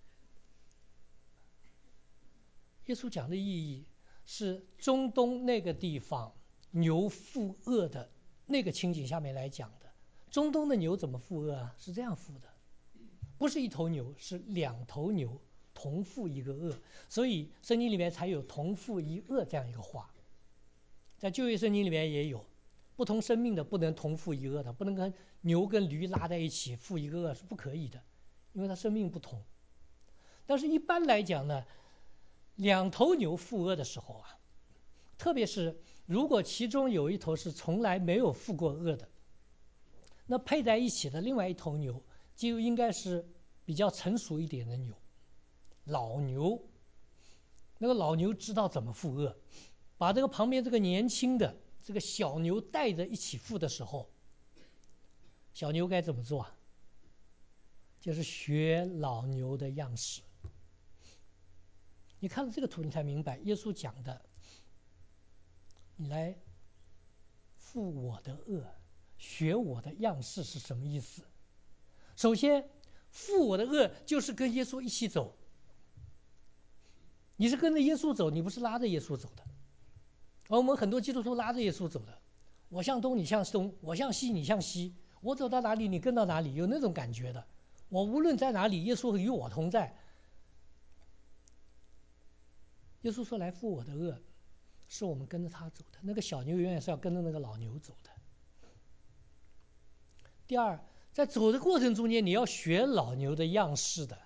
耶稣讲的意义是中东那个地方牛负恶的那个情景下面来讲的。中东的牛怎么负恶啊？是这样负的，不是一头牛，是两头牛同负一个恶，所以圣经里面才有同负一恶这样一个话。在旧约圣经里面也有，不同生命的不能同负一恶的，不能跟牛跟驴拉在一起负一个恶是不可以的，因为它生命不同。但是一般来讲呢，两头牛负恶的时候啊，特别是如果其中有一头是从来没有负过恶的，那配在一起的另外一头牛就应该是比较成熟一点的牛，老牛。那个老牛知道怎么负恶，把这个旁边这个年轻的这个小牛带着一起负的时候，小牛该怎么做？就是学老牛的样式。你看了这个图，你才明白耶稣讲的，你来负我的恶，学我的样式是什么意思？首先，负我的恶就是跟耶稣一起走。你是跟着耶稣走，你不是拉着耶稣走的。而我们很多基督徒拉着耶稣走的，我向东你向东，我向西你向西，我走到哪里你跟到哪里，有那种感觉的。 我无论在哪里，耶稣与我同在。耶稣说来负我的恶，是我们跟着他走的。那个小牛永远是要跟着那个老牛走的。第二，在走的过程中间，你要学老牛的样式的，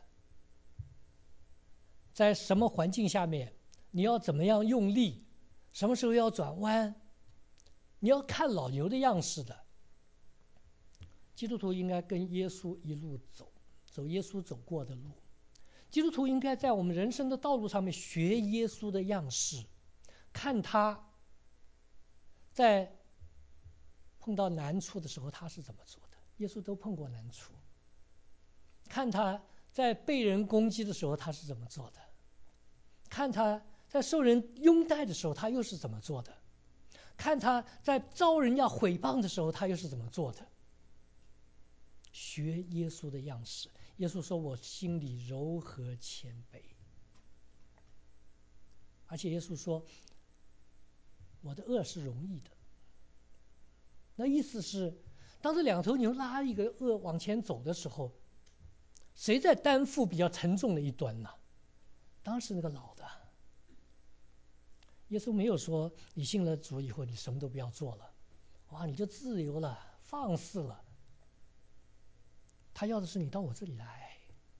在什么环境下面，你要怎么样用力，什么时候要转弯，你要看老牛的样式的。基督徒应该跟耶稣一路走，走耶稣走过的路。基督徒应该在我们人生的道路上面学耶稣的样式，看他在碰到难处的时候他是怎么做的。耶稣都碰过难处。看他在被人攻击的时候他是怎么做的，看他在受人拥戴的时候他又是怎么做的，看他在遭人家毁谤的时候他又是怎么做的。学耶稣的样式。耶稣说我心里柔和谦卑，而且耶稣说我的恶是容易的。那意思是，当这两头牛拉一个恶往前走的时候，谁在担负比较沉重的一端呢？当然是那个老的。耶稣没有说你信了主以后你什么都不要做了，哇，你就自由了，放肆了。他要的是你到我这里来，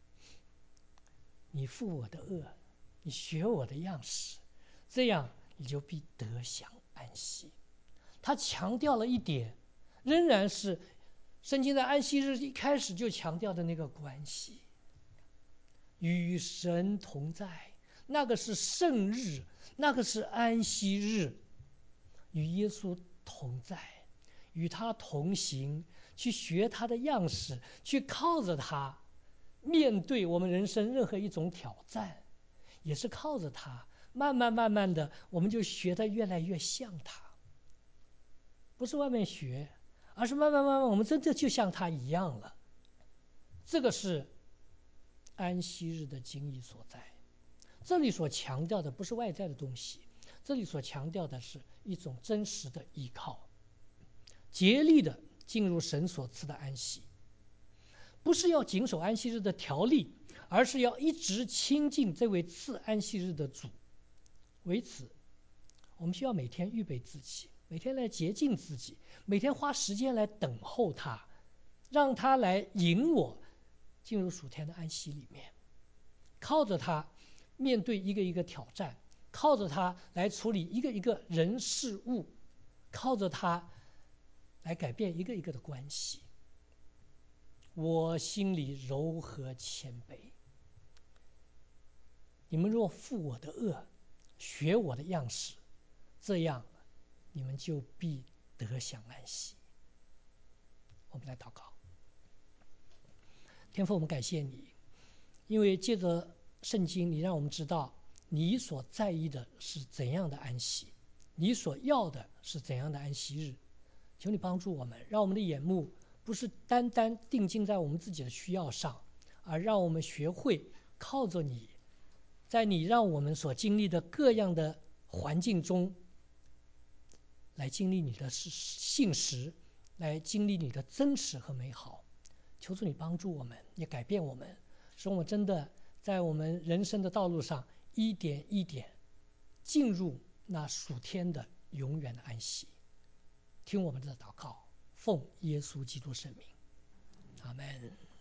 你负我的恶，你学我的样式，这样你就必得享安息。他强调了一点，仍然是圣经在安息日一开始就强调的那个关系，与神同在，那个是圣日，那个是安息日，与耶稣同在，与他同行，去学他的样式，去靠着他面对我们人生任何一种挑战，也是靠着他，慢慢慢慢的我们就学得越来越像他。不是外面学，而是慢慢慢慢我们真的就像他一样了。这个是安息日的精义所在。这里所强调的不是外在的东西，这里所强调的是一种真实的依靠，竭力的进入神所赐的安息。不是要谨守安息日的条例，而是要一直亲近这位赐安息日的主。为此，我们需要每天预备自己，每天来洁净自己，每天花时间来等候他，让他来引我进入属天的安息里面。靠着他面对一个一个挑战，靠着他来处理一个一个人事物，靠着他来改变一个一个的关系。我心里柔和谦卑。你们若负我的恶，学我的样式，这样你们就必得享安息。我们来祷告。天父，我们感谢你，因为借着圣经，你让我们知道你所在意的是怎样的安息，你所要的是怎样的安息日。求你帮助我们，让我们的眼目不是单单定睛在我们自己的需要上，而让我们学会靠着你，在你让我们所经历的各样的环境中，来经历你的信实，来经历你的真实和美好。求主你帮助我们，也改变我们，使我们真的在我们人生的道路上一点一点进入那属天的永远的安息。听我们的祷告，奉耶稣基督圣名，阿们。